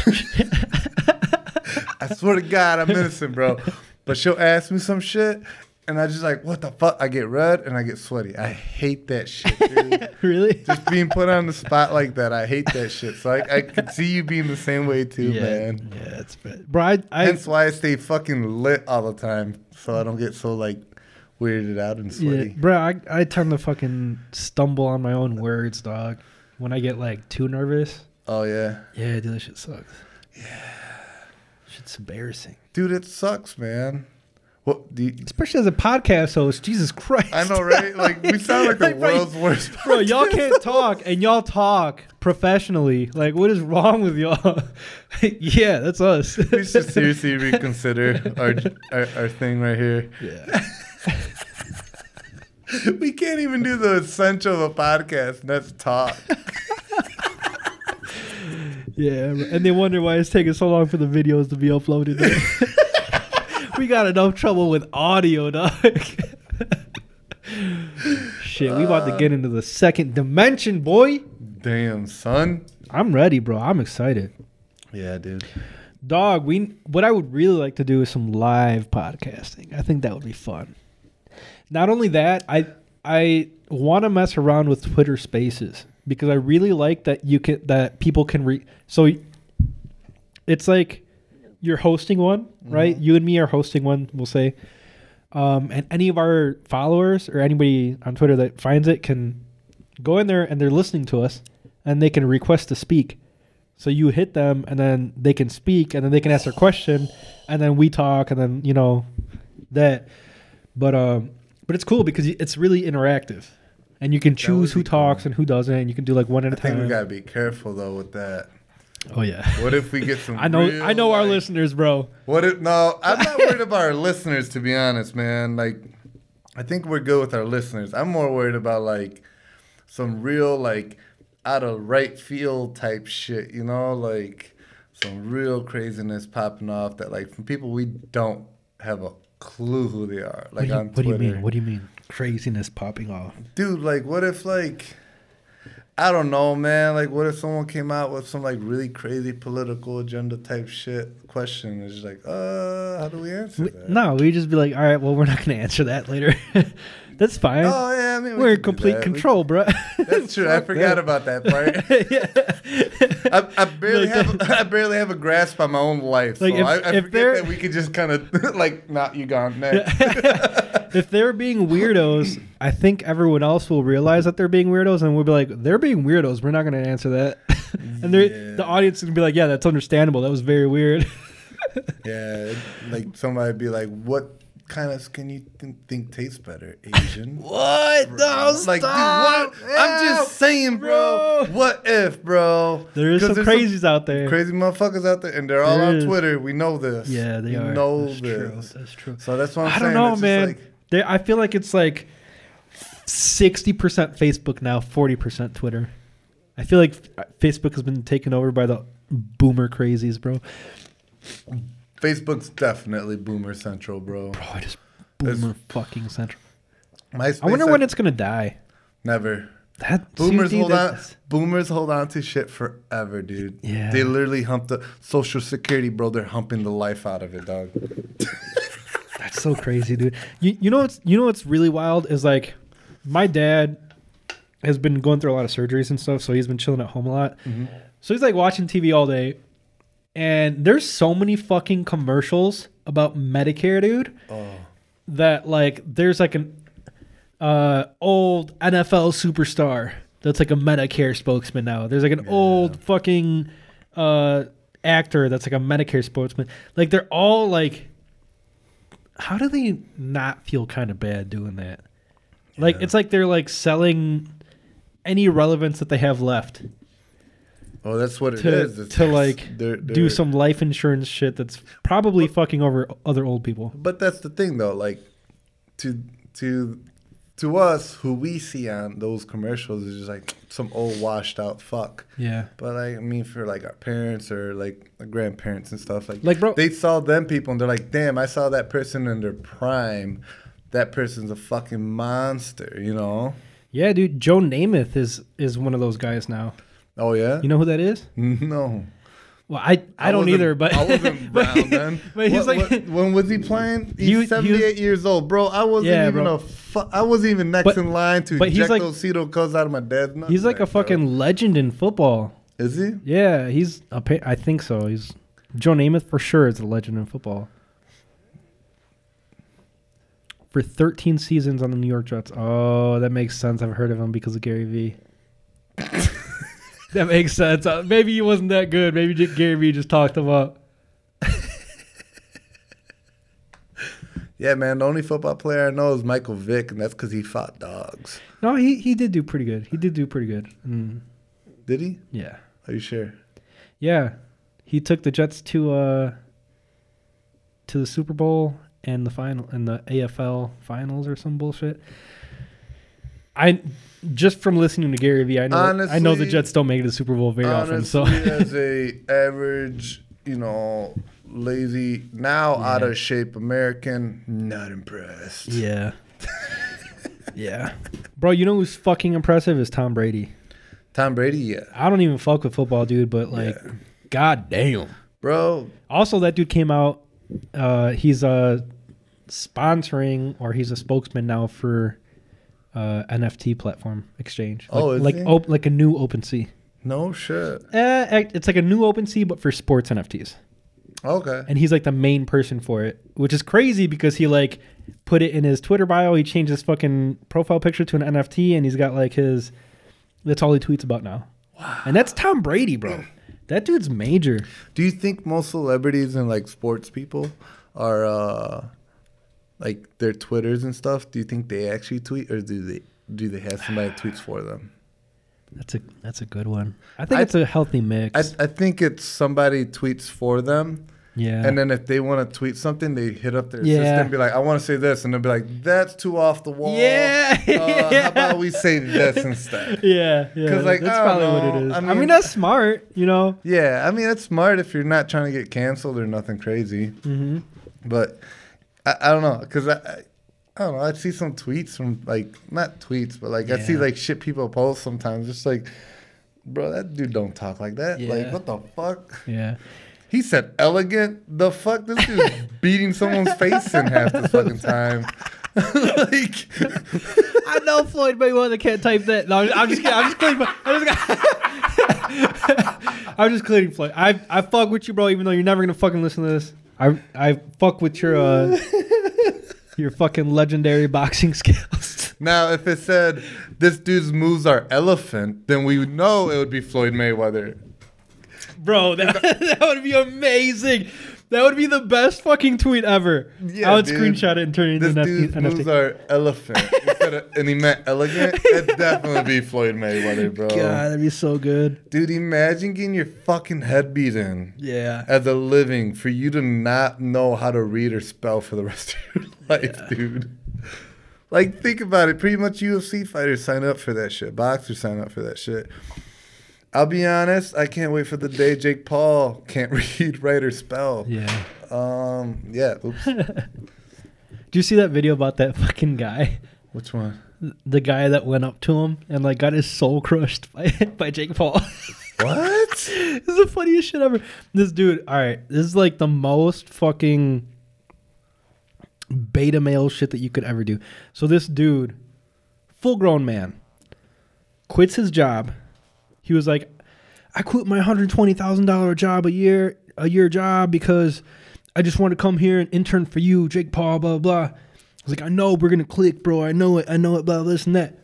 I swear to God, I'm innocent, bro. But she'll ask me some shit. And I just like, what the fuck? I get red and I get sweaty. I hate that shit, dude. Really? Just being put on the spot like that, I hate that shit. So I could see you being the same way too, man. Yeah, it's bad. Bro, I Hence why I stay fucking lit all the time, so I don't get so like weirded out and yeah, sweaty. bro, I tend to fucking stumble on my own words, dog. When I get like too nervous. Oh yeah, Yeah, dude, that shit sucks. Yeah. Shit's embarrassing. dude, it sucks, man. What do you? Especially as a podcast host, Jesus Christ. I know, right? Like we sound like the Like, bro, world's worst. Bro, y'all podcast. can't talk, and y'all talk professionally. Like, what is wrong with y'all? Yeah, that's us. We should seriously reconsider our thing right here. Yeah. We can't even do the essential of a podcast, and that's talk. Yeah, and they wonder why it's taking so long for the videos to be uploaded. We got enough trouble with audio, dog. Shit, we about to get into the second dimension, boy. Damn, son. I'm ready, bro. I'm excited. Yeah, dude. Dog, what I would really like to do is some live podcasting. I think that would be fun. Not only that, I want to mess around with Twitter Spaces because I really like that people can so it's like you're hosting one, right? You and me are hosting one, we'll say. And any of our followers or anybody on Twitter that finds it can go in there and they're listening to us and they can request to speak. So you hit them and then they can speak and then they can ask their question and then we talk and then, that. But it's cool because it's really interactive and you can choose who talks and who doesn't. And you can do like one at a I think time. we gotta be careful though with that. Oh yeah. What if we get some? I know our listeners, bro. What if? No, I'm not worried about our listeners. To be honest, man, like I think we're good with our listeners. I'm more worried about like some real like out of right field type shit. Like some real craziness popping off that like from people we don't have a clue who they are. Like on What do Twitter. you mean? What do you mean? Craziness popping off. Dude, like what if like I don't know, man. Like, what if someone came out with some like really crazy political agenda type shit question? It's just like, how do we answer that? No, we just be like, all right, well, we're not going to answer that later. That's fine. Oh yeah, I mean, We're in could do complete that. control, bro. That's true. I forgot about that part. I barely have a grasp on my own life. Like, so I if forget they're- that we could just kind of like, not you gone next. If they're being weirdos, I think everyone else will realize that they're being weirdos, and we'll be like, they're being weirdos. We're not going to answer that. And the audience is going to be like, yeah, that's understandable. That was very weird. Yeah, like somebody'd be like, "What kind of skin you think tastes better, Asian?" What? No, Like, dude, what? I'm just saying, bro. Bro. What if, bro? There is 'Cause some there's crazies out there. crazy motherfuckers out there, and they're all There on is. Twitter. We know this. Yeah, they we are. know That's this. true. That's true. So that's what I'm I saying. don't know, It's just man. like, I feel like it's like 60% Facebook now, 40% Twitter. I feel like Facebook has been taken over by the boomer crazies, bro. Facebook's definitely boomer central, bro. Bro, it is boomer fucking central. MySpace, I wonder when it's gonna die. Never. That Boomers dude, hold on. that's- Boomers hold on to shit forever, dude. Yeah. They literally hump the Social Security, bro. They're humping the life out of it, dog. That's so crazy, dude. You know what's really wild is like my dad has been going through a lot of surgeries and stuff, so he's been chilling at home a lot. Mm-hmm. So he's like watching TV all day, and there's so many fucking commercials about Medicare, dude. Oh. That like there's like an old NFL superstar that's like a Medicare spokesman now. There's like an old fucking actor that's like a Medicare spokesman. Like they're all like, how do they not feel kind of bad doing that? Like it's like they're like selling any relevance that they have left Oh, that's what it to is. It's- to like they're- do some life insurance shit that's probably fucking over other old people. But that's the thing, though. Like, to us, who we see on those commercials is just like some old washed out fuck. Yeah. But like, I mean, for like our parents or like our grandparents and stuff, Like, bro- they saw them people and they're like, damn, I saw that person in their prime. That person's a fucking monster, you know? Yeah, dude. Joe Namath is one of those guys now. Oh yeah. You know who that is? No. Well, I don't wasn't- either, but I wasn't but- around then. But he's What- like, when was he playing? He was- He's 78 years old, bro. I wasn't Yeah, even bro. I wasn't even next But- in line to but he's eject like- those Cedo cuz out of my dad's nuts. he's like a bro. fucking legend in football. Is he? Yeah, I think so. He's Joe Namath for sure is a legend in football. For 13 seasons on the New York Jets. Oh, that makes sense. I've heard of him because of Gary Vee. That makes sense. Maybe he wasn't that good. Maybe Gary Vee just talked him up. Yeah, man. The only football player I know is Michael Vick, and that's because he fought dogs. No, he did do pretty good. He did do pretty good. Did he? Yeah. Are you sure? Yeah. He took the Jets to the Super Bowl and the final and the AFL finals or some bullshit. I just from listening to Gary Vee, I know the Honestly- Jets don't make it to the Super Bowl very often. So as a average, lazy, now out of shape American, not impressed. yeah. Yeah. Bro, you know who's fucking impressive is Tom Brady. Tom Brady, yeah. I don't even fuck with football, dude, but like god damn. Bro, Also, that dude came out. He's sponsoring, or he's a spokesman now for NFT platform exchange. Oh, is like he? like a new OpenSea. no shit. It's like a new OpenSea, but for sports NFTs. Okay. And he's like the main person for it, which is crazy because he like put it in his Twitter bio. He changed his fucking profile picture to an NFT, and he's got like his. That's all he tweets about now. Wow. And that's Tom Brady, bro. That dude's major. Do you think most celebrities and like sports people are like their Twitters and stuff? Do you think they actually tweet, or do they have somebody that tweets for them? That's a good one. I think it's a healthy mix. I think it's somebody tweets for them. Yeah. And then if they want to tweet something, they hit up their Yeah. assistant and be like, I want to say this. And they'll be like, that's too off the wall. Yeah. How about we say this instead? Yeah, 'Cause, like, that's I probably don't what know. it is. I I mean, mean- that's smart, you know. Yeah. I mean, it's smart if you're not trying to get canceled or nothing crazy. Mm-hmm. But I don't know. Because I don't know. I see some tweets from like, not tweets, but like I see Yeah. like shit people post sometimes. Just like, bro, that dude don't talk like that. Yeah. Like, what the fuck? Yeah. He said elegant. The fuck? This dude's beating someone's face in half the fucking time. Like, I know Floyd Mayweather can't type that. No, I'm just kidding. I'm just kidding. I'm just kidding, Floyd. I fuck with you, bro. Even though you're never gonna fucking listen to this. I fuck with your fucking legendary boxing skills. now, if it said this dude's moves are elephant, then we would know it would be Floyd Mayweather. Bro, that would be amazing. That would be the best fucking tweet ever. Yeah, I would dude. screenshot it and turn it into This an dude's moves NFT. are elephant. And he meant elegant. It'd definitely be Floyd Mayweather, bro. God, that'd be so good. Dude, imagine getting your fucking head beat in Yeah. as a living for you to not know how to read or spell for the rest of your life, dude. Like, think about it. Pretty much UFC fighters sign up for that shit. Boxers sign up for that shit. I'll be honest, I can't wait for the day Jake Paul can't read, write, or spell. Yeah. Yeah. Oops. Do you see that video about that fucking guy? Which one? The guy that went up to him and like got his soul crushed by Jake Paul. What? This is the funniest shit ever. This dude, all right, this is like the most fucking beta male shit that you could ever do. So this dude, full grown man, quits his job. He was like, I quit my $120,000 job a year job because I just want to come here and intern for you, Jake Paul, blah, blah. I was like, I know we're going to click, bro. I know it, blah, this and that.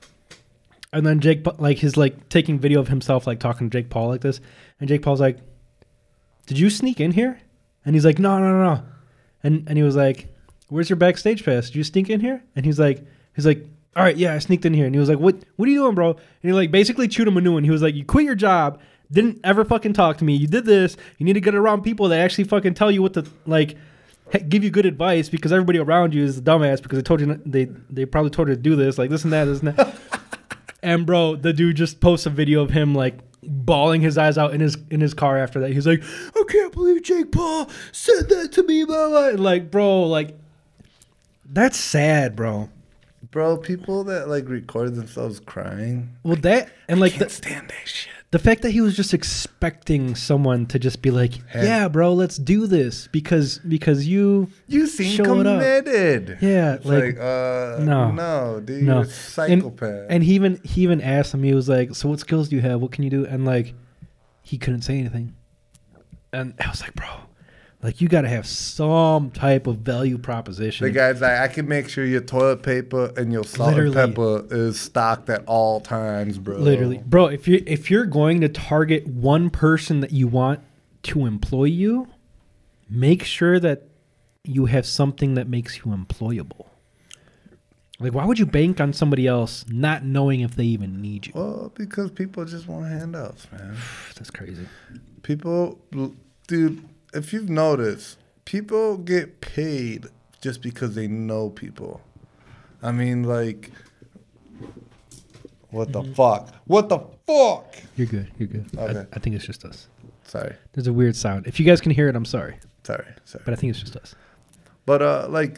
And then Jake, like, he's like taking video of himself, like talking to Jake Paul like this. And Jake Paul's like, did you sneak in here? And he's like, no. And he was like, where's your backstage pass? Did you sneak in here? And he's like, all right, yeah, I sneaked in here. And he was like, what are you doing, bro? And he like basically chewed him a new one. He was like, you quit your job, didn't ever fucking talk to me. You did this. You need to get around people that actually fucking tell you what to, like, give you good advice, because everybody around you is a dumbass because they told you, they probably told you to do this, like this and that. And bro, the dude just posts a video of him like bawling his eyes out in his car after that. He's like, I can't believe Jake Paul said that to me, blah, blah. Like, bro, like, that's sad, bro. Bro, people that like record themselves crying. Well, that and like can't stand that shit. The fact that he was just expecting someone to just be like, yeah, bro, let's do this because you seem committed. Yeah, it's like no, dude, you're a psychopath. And he even asked him. He was like, so what skills do you have? What can you do? And like, he couldn't say anything. And I was like, bro, like, you got to have some type of value proposition. The guy's like, I can make sure your toilet paper and your salt and pepper is stocked at all times, bro. Literally. Bro, if you're going to target one person that you want to employ you, make sure that you have something that makes you employable. Like, why would you bank on somebody else not knowing if they even need you? Well, because people just want handouts, man. That's crazy. People, dude... If you've noticed, people get paid just because they know people. I mean, like, what the fuck? What the fuck? You're good. Okay. I think it's just us. Sorry. There's a weird sound. If you guys can hear it, I'm sorry. Sorry. But I think it's just us. But, like,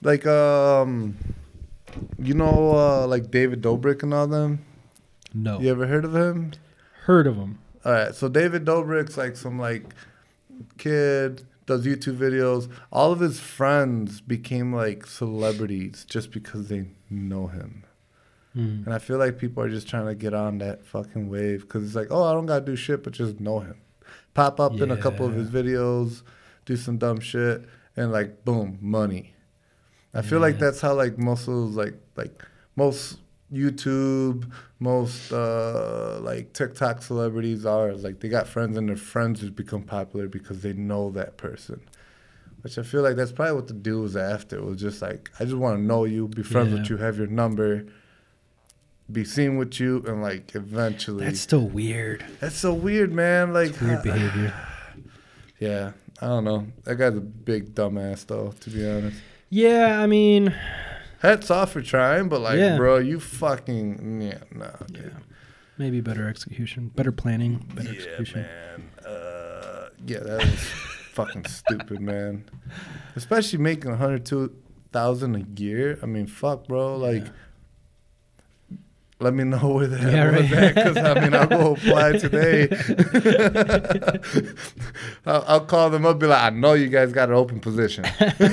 you know, like David Dobrik and all them? No. You ever heard of him? Heard of him. All right. So David Dobrik's like some, like, kid, does YouTube videos. All of his friends became like celebrities just because they know him. And I feel like people are just trying to get on that fucking wave because it's like, oh, I don't gotta do shit but just know him. Pop up in a couple of his videos, do some dumb shit, and like boom, money. I feel like that's how like most of those like most YouTube, most like TikTok celebrities are. Like, they got friends and their friends just become popular because they know that person. Which I feel like that's probably what the dude was after. It was just like, I just want to know you, be friends with you, have your number, be seen with you, and like eventually. That's still weird. That's so weird, man. Like, weird behavior. Yeah, I don't know. That guy's a big dumbass though, to be honest. Yeah, I mean, hats off for trying, but like, bro, you fucking dude. Yeah. Maybe better execution, better planning, better execution. Man. That was fucking stupid, man. Especially making $102,000 a year. I mean, fuck, bro. Like, let me know where that was at, because I mean, I'll go apply today. I'll call them up, be like, I know you guys got an open position.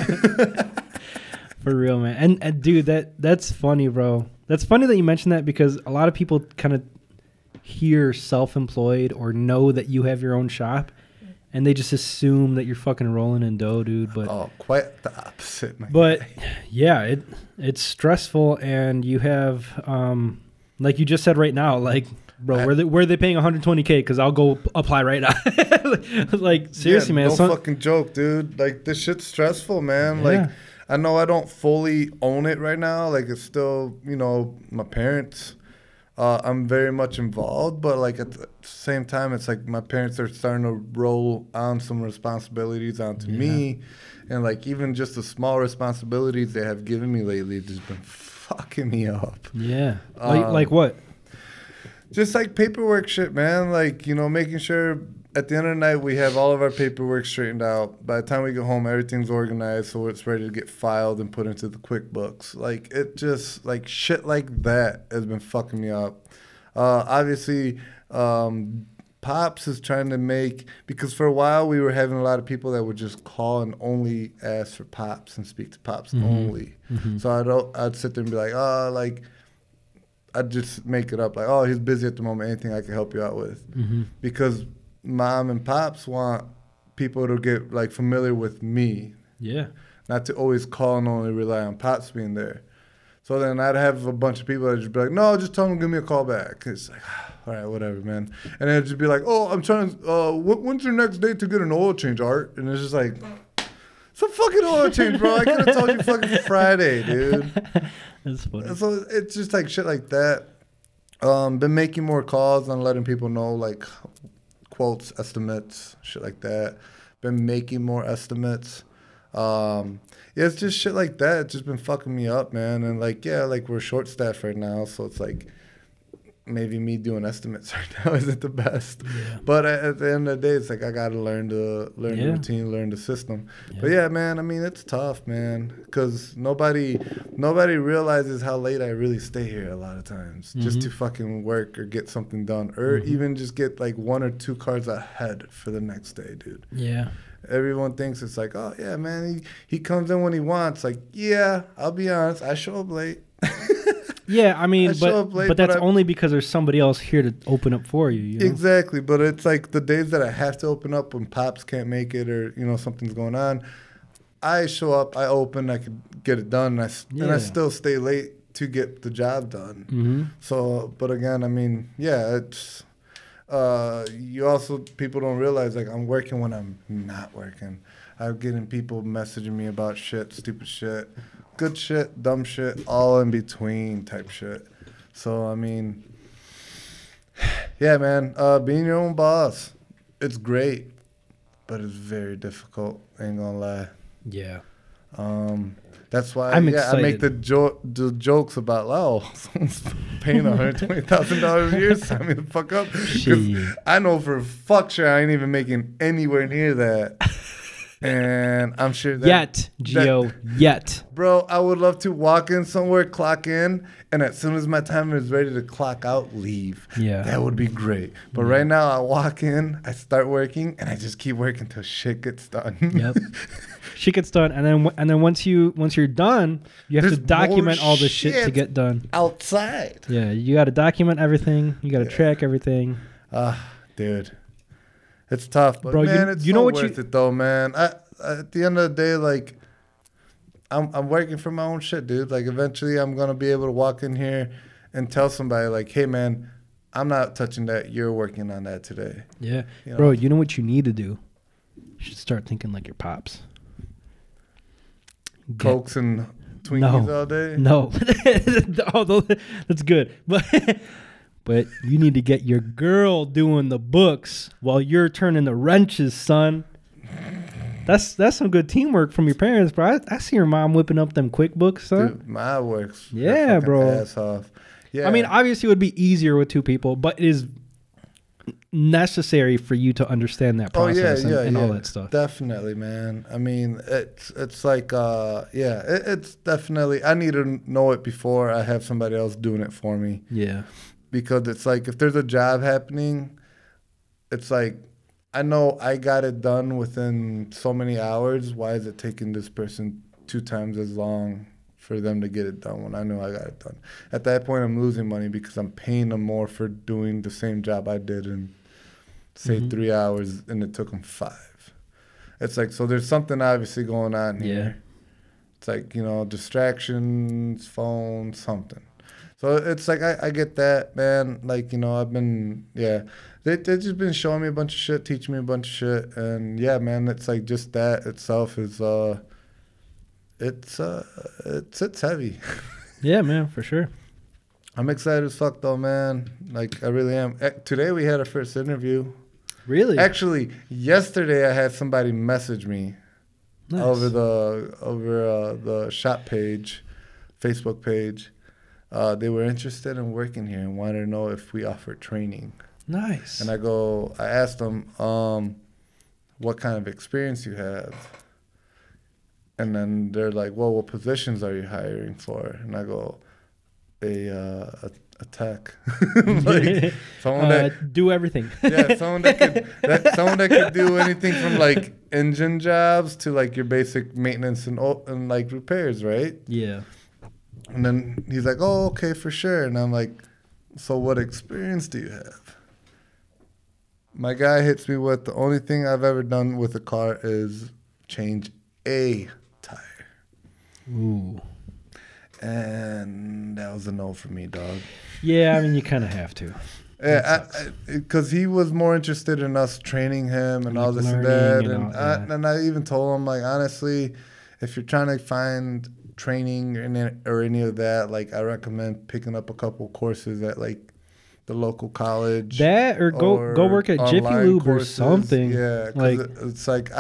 For real, man. And dude, that's funny, bro. That's funny that you mentioned that, because a lot of people kind of hear self-employed or know that you have your own shop, and they just assume that you're fucking rolling in dough, dude. But quite the opposite, man. But yeah, it's stressful, and you have like you just said right now, like, bro, where are they paying $120K? Because I'll go apply right now. Like, seriously, man. No fucking joke, dude. Like, this shit's stressful, man. Yeah. Like, I know I don't fully own it right now. Like, it's still, my parents. I'm very much involved, but like at the same time, it's like my parents are starting to roll on some responsibilities onto me, and like even just the small responsibilities they have given me lately have just been fucking me up. Yeah, like what? Just like paperwork shit, man. Like, you know, making sure at the end of the night we have all of our paperwork straightened out. By the time we get home, everything's organized so it's ready to get filed and put into the QuickBooks. Like, it just, like, shit like that has been fucking me up. Obviously, Pops is trying to make, because for a while we were having a lot of people that would just call and only ask for Pops and speak to Pops only. So I'd sit there and be like, oh, like, I'd just make it up like, oh, he's busy at the moment. Anything I can help you out with, because Mom and Pops want people to get like familiar with me. Yeah. Not to always call and only rely on Pops being there. So then I'd have a bunch of people that just be like, no, just tell them to give me a call back. It's like, all right, whatever, man. And then it'd just be like, oh, I'm trying to, when's your next date to get an oil change, Art? And it's just like, it's a fucking oil change, bro. I could have told you fucking Friday, dude. That's funny. So it's just like shit like that. Been making more calls on letting people know, like, quotes, estimates, shit like that. Been making more estimates. Yeah, it's just shit like that. It's just been fucking me up, man. And like, yeah, like we're short staffed right now, so it's like maybe me doing estimates right now isn't the best. Yeah. But at the end of the day, it's like I gotta learn the routine, learn the system. Yeah. But yeah, man, I mean, it's tough, man, because nobody realizes how late I really stay here a lot of times just to fucking work or get something done, or even just get like 1 or 2 cars ahead for the next day, dude. Yeah. Everyone thinks it's like, oh yeah, man, he comes in when he wants. Like, yeah, I'll be honest, I show up late. Yeah, I mean, late, but that's only because there's somebody else here to open up for you. You know? Exactly, but it's like the days that I have to open up when Pops can't make it, or you know something's going on, I show up, I open, I can get it done, and I still stay late to get the job done. So, but again, I mean, yeah, it's you also, people don't realize like I'm working when I'm not working. I'm getting people messaging me about shit, stupid shit, good shit, dumb shit, all in between type shit. So, I mean, yeah, man, being your own boss, it's great, but it's very difficult, ain't gonna lie. Yeah. That's why I'm I excited. make the jokes about, oh, someone's paying $120,000 a year, sign me the fuck up. 'Cause Shit. I know for a fuck sure I ain't even making anywhere near that. And I'm sure that... Yet. Bro, I would love to walk in somewhere, clock in, and as soon as my time is ready to clock out, leave. Yeah. That would be great. But right now, I walk in, I start working, and I just keep working until shit gets done. Yep. Shit gets done, and then once you're done, you have There's to document more all the shit to shit. get done. Outside. Yeah, you got to document everything. You got to track everything. Dude. It's tough, but Bro, man, it's you so know what worth it though, man. At the end of the day, like, I'm working for my own shit, dude. Like, eventually I'm going to be able to walk in here and tell somebody, like, hey, man, I'm not touching that. You're working on that today. Yeah. You know? Bro, you know what you need to do? You should start thinking like your pops. Cokes and Twinkies all day? No. Although that's good. But you need to get your girl doing the books while you're turning the wrenches, son. That's some good teamwork from your parents, bro. I see your mom whipping up them QuickBooks, son. Dude, my works. Yeah, bro. Ass off. Yeah. I mean, obviously it would be easier with 2 people, but it is necessary for you to understand that process and all that stuff. Definitely, man. I mean, it's like, it's definitely, I need to know it before I have somebody else doing it for me. Yeah. Because it's like, if there's a job happening, it's like, I know I got it done within so many hours. Why is it taking this person 2 times as long for them to get it done when I know I got it done? At that point, I'm losing money because I'm paying them more for doing the same job I did in, say, 3 hours, and it took them 5. It's like, so there's something obviously going on here. Yeah. It's like, you know, distractions, phone, something. So it's like, I get that, man. Like, you know, I've been, They've just been showing me a bunch of shit, teaching me a bunch of shit. And, yeah, man, it's like just that itself is, it's heavy. Yeah, man, for sure. I'm excited as fuck, though, man. Like, I really am. Today we had our first interview. Really? Actually, yesterday I had somebody message me Nice. over the shop page, Facebook page. they were interested in working here and wanted to know if we offer training. Nice. And I asked them, what kind of experience you have? And then they're like, well, what positions are you hiring for? And I go, a tech. Like someone that do everything. yeah, someone that could do anything from like engine jobs to like your basic maintenance and like repairs, right? Yeah. And then he's like, oh, okay, for sure. And I'm like, so what experience do you have? My guy hits me with the only thing I've ever done with a car is change a tire. Ooh. And that was a no for me, dog. Yeah, I mean, you kind of have to. Yeah, because he was more interested in us training him and Like all this and that. learning And I even told him, like, honestly, if you're trying to find training or any of that, like, I recommend picking up a couple courses at, like, the local college. That or go work at Jiffy Lube or something. Yeah, like it's like,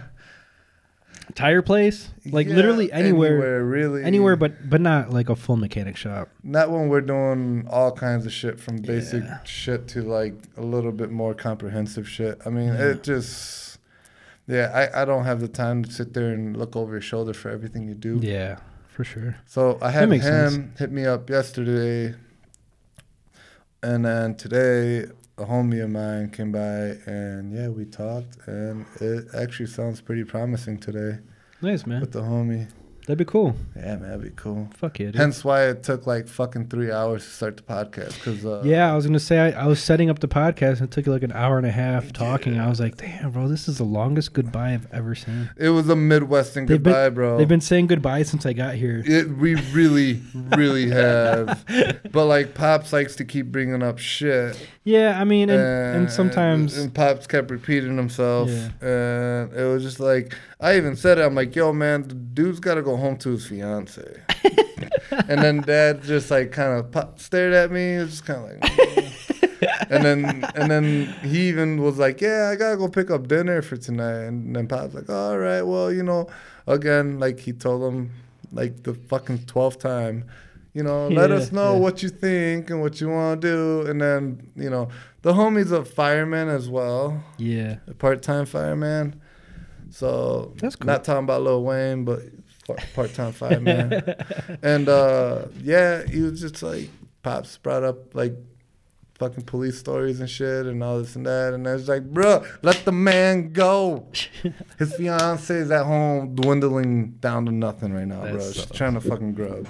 tire place, like yeah, literally anywhere, really, anywhere, but not like a full mechanic shop. Not when we're doing all kinds of shit from basic shit to like a little bit more comprehensive shit. I mean, it just, I don't have the time to sit there and look over your shoulder for everything you do. Yeah, for sure. So I had him sense. hit me up yesterday, and then today a homie of mine came by and we talked, and it actually sounds pretty promising today. Nice, man. With the homie. That'd be cool. Yeah, man, that'd be cool. Fuck yeah, dude. Hence why it took like fucking 3 hours to start the podcast. Cause, yeah, I was going to say, I was setting up the podcast and it took like an hour and a half talking. I was like, damn, bro, this is the longest goodbye I've ever seen. It was a Midwestern goodbye, bro. They've been saying goodbye since I got here. We really, really have. But like Pops likes to keep bringing up shit. Yeah, I mean, and sometimes. And Pops kept repeating himself. Yeah. And it was just like, I even said it. I'm like, yo, man, the dude's got to go home to his fiance. And then Dad just like kind of stared at me. It was just kind of like, and then he even was like, yeah, I gotta go pick up dinner for tonight. And then Pop's like, all right, well, again, like he told him like the fucking 12th time, let us know what you think and what you want to do. And then, the homie's a fireman as well. Yeah. A part-time fireman. So that's cool. Not talking about Lil Wayne, but part-time fireman. And he was just like, Pops brought up like fucking police stories and shit and all this and that. And I was like, bro, let the man go. His fiance is at home dwindling down to nothing right now, bro. She's trying to fucking grub.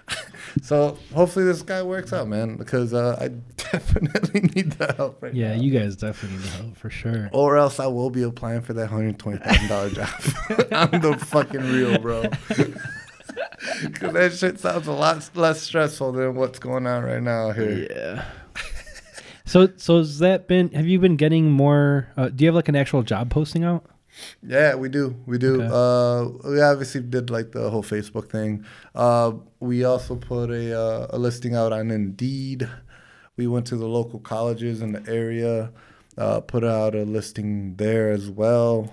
So hopefully this guy works out, man, because I definitely need the help right now. Yeah, you guys definitely need the help for sure. Or else I will be applying for that $120,000 job. I'm the fucking real, bro. Because that shit sounds a lot less stressful than what's going on right now here. Yeah. So has that been? Have you been getting more? Do you have like an actual job posting out? Yeah, we do. Okay. We obviously did like the whole Facebook thing. We also put a listing out on Indeed. We went to the local colleges in the area, put out a listing there as well.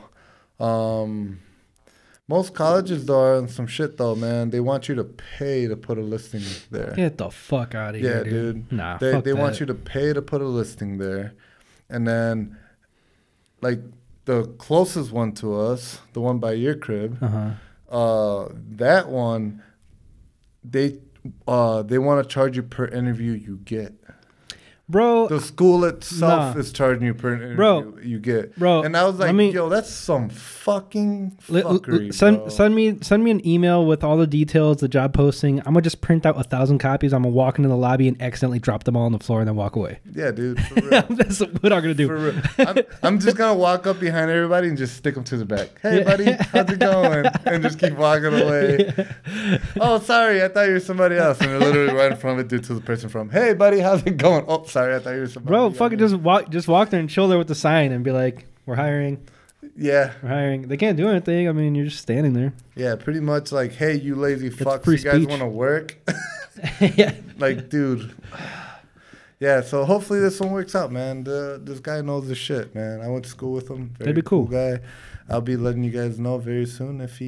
Most colleges though are on some shit though, man. They want you to pay to put a listing there. Get the fuck out of here, dude. Nah, they want you to pay to put a listing there, and then like. The closest one to us, the one by your crib, that one, they want to charge you per interview you get. Bro, the school itself is charging you per interview you get. Bro, and I was like, yo, that's some fucking fuckery, send me an email with all the details, the job posting. I'm gonna just print out 1,000 copies. I'm gonna walk into the lobby and accidentally drop them all on the floor and then walk away. Yeah, dude. For real. That's what I'm gonna do. For real. I'm just gonna walk up behind everybody and just stick them to the back. Hey, buddy, how's it going? And just keep walking away. Oh, sorry, I thought you were somebody else. And they're literally right in front of it, dude, to the person from, hey, buddy, how's it going? Oh, sorry. I thought you were somebody. Bro, fucking just walk there and chill there with the sign and be like, we're hiring. Yeah. We're hiring. They can't do anything. I mean, you're just standing there. Yeah, pretty much like, hey, you lazy fucks, you guys want to work? Yeah. Like, dude. Yeah, so hopefully this one works out, man. This guy knows his shit, man. I went to school with him. That'd be cool. Guy. I'll be letting you guys know very soon if he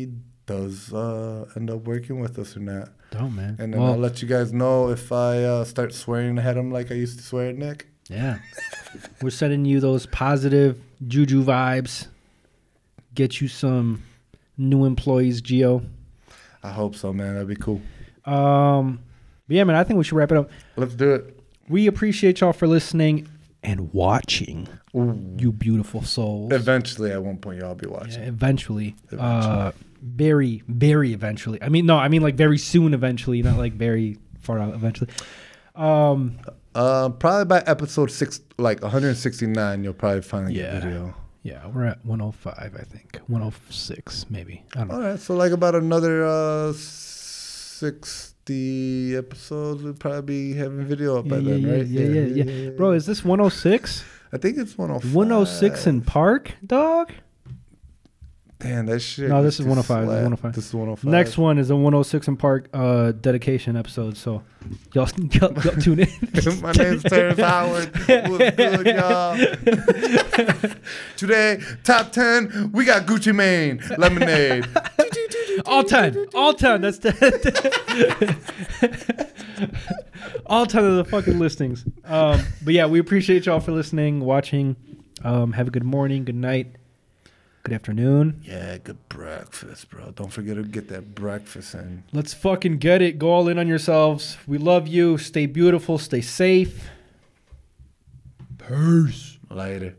does end up working with us or not. Don't, man. And then I'll let you guys know if I start swearing at him like I used to swear at Nick. Yeah. We're sending you those positive juju vibes. Get you some new employees, Gio. I hope so, man. That'd be cool. But yeah, man, I think we should wrap it up. Let's do it. We appreciate y'all for listening and watching. Ooh. You beautiful souls. Eventually, at one point, y'all be watching. Yeah, eventually. Very, very eventually. I mean like very soon eventually, not like very far out eventually. Probably by episode 169, you'll probably finally get video. Yeah, we're at 105, I think. 106, maybe. I don't know. All right, so like about another 60 episodes, we'll probably be having video up by then, right? Yeah. Bro, is this 106? I think it's 105. 106 in Park, dog? Damn, that shit. No, this is just 105. slapped. 105. This is 105. Next one is a 106 in Park dedication episode, so y'all tune in. My name's Terrence Howard. What's good, y'all? Today, top 10, we got Gucci Mane, Lemonade. All 10. That's all 10 of the fucking listings. But yeah, we appreciate y'all for listening, watching. Have a good morning, good night, good afternoon. Yeah, good breakfast, bro. Don't forget to get that breakfast in. Let's fucking get it. Go all in on yourselves. We love you. Stay beautiful. Stay safe. Peace. Later.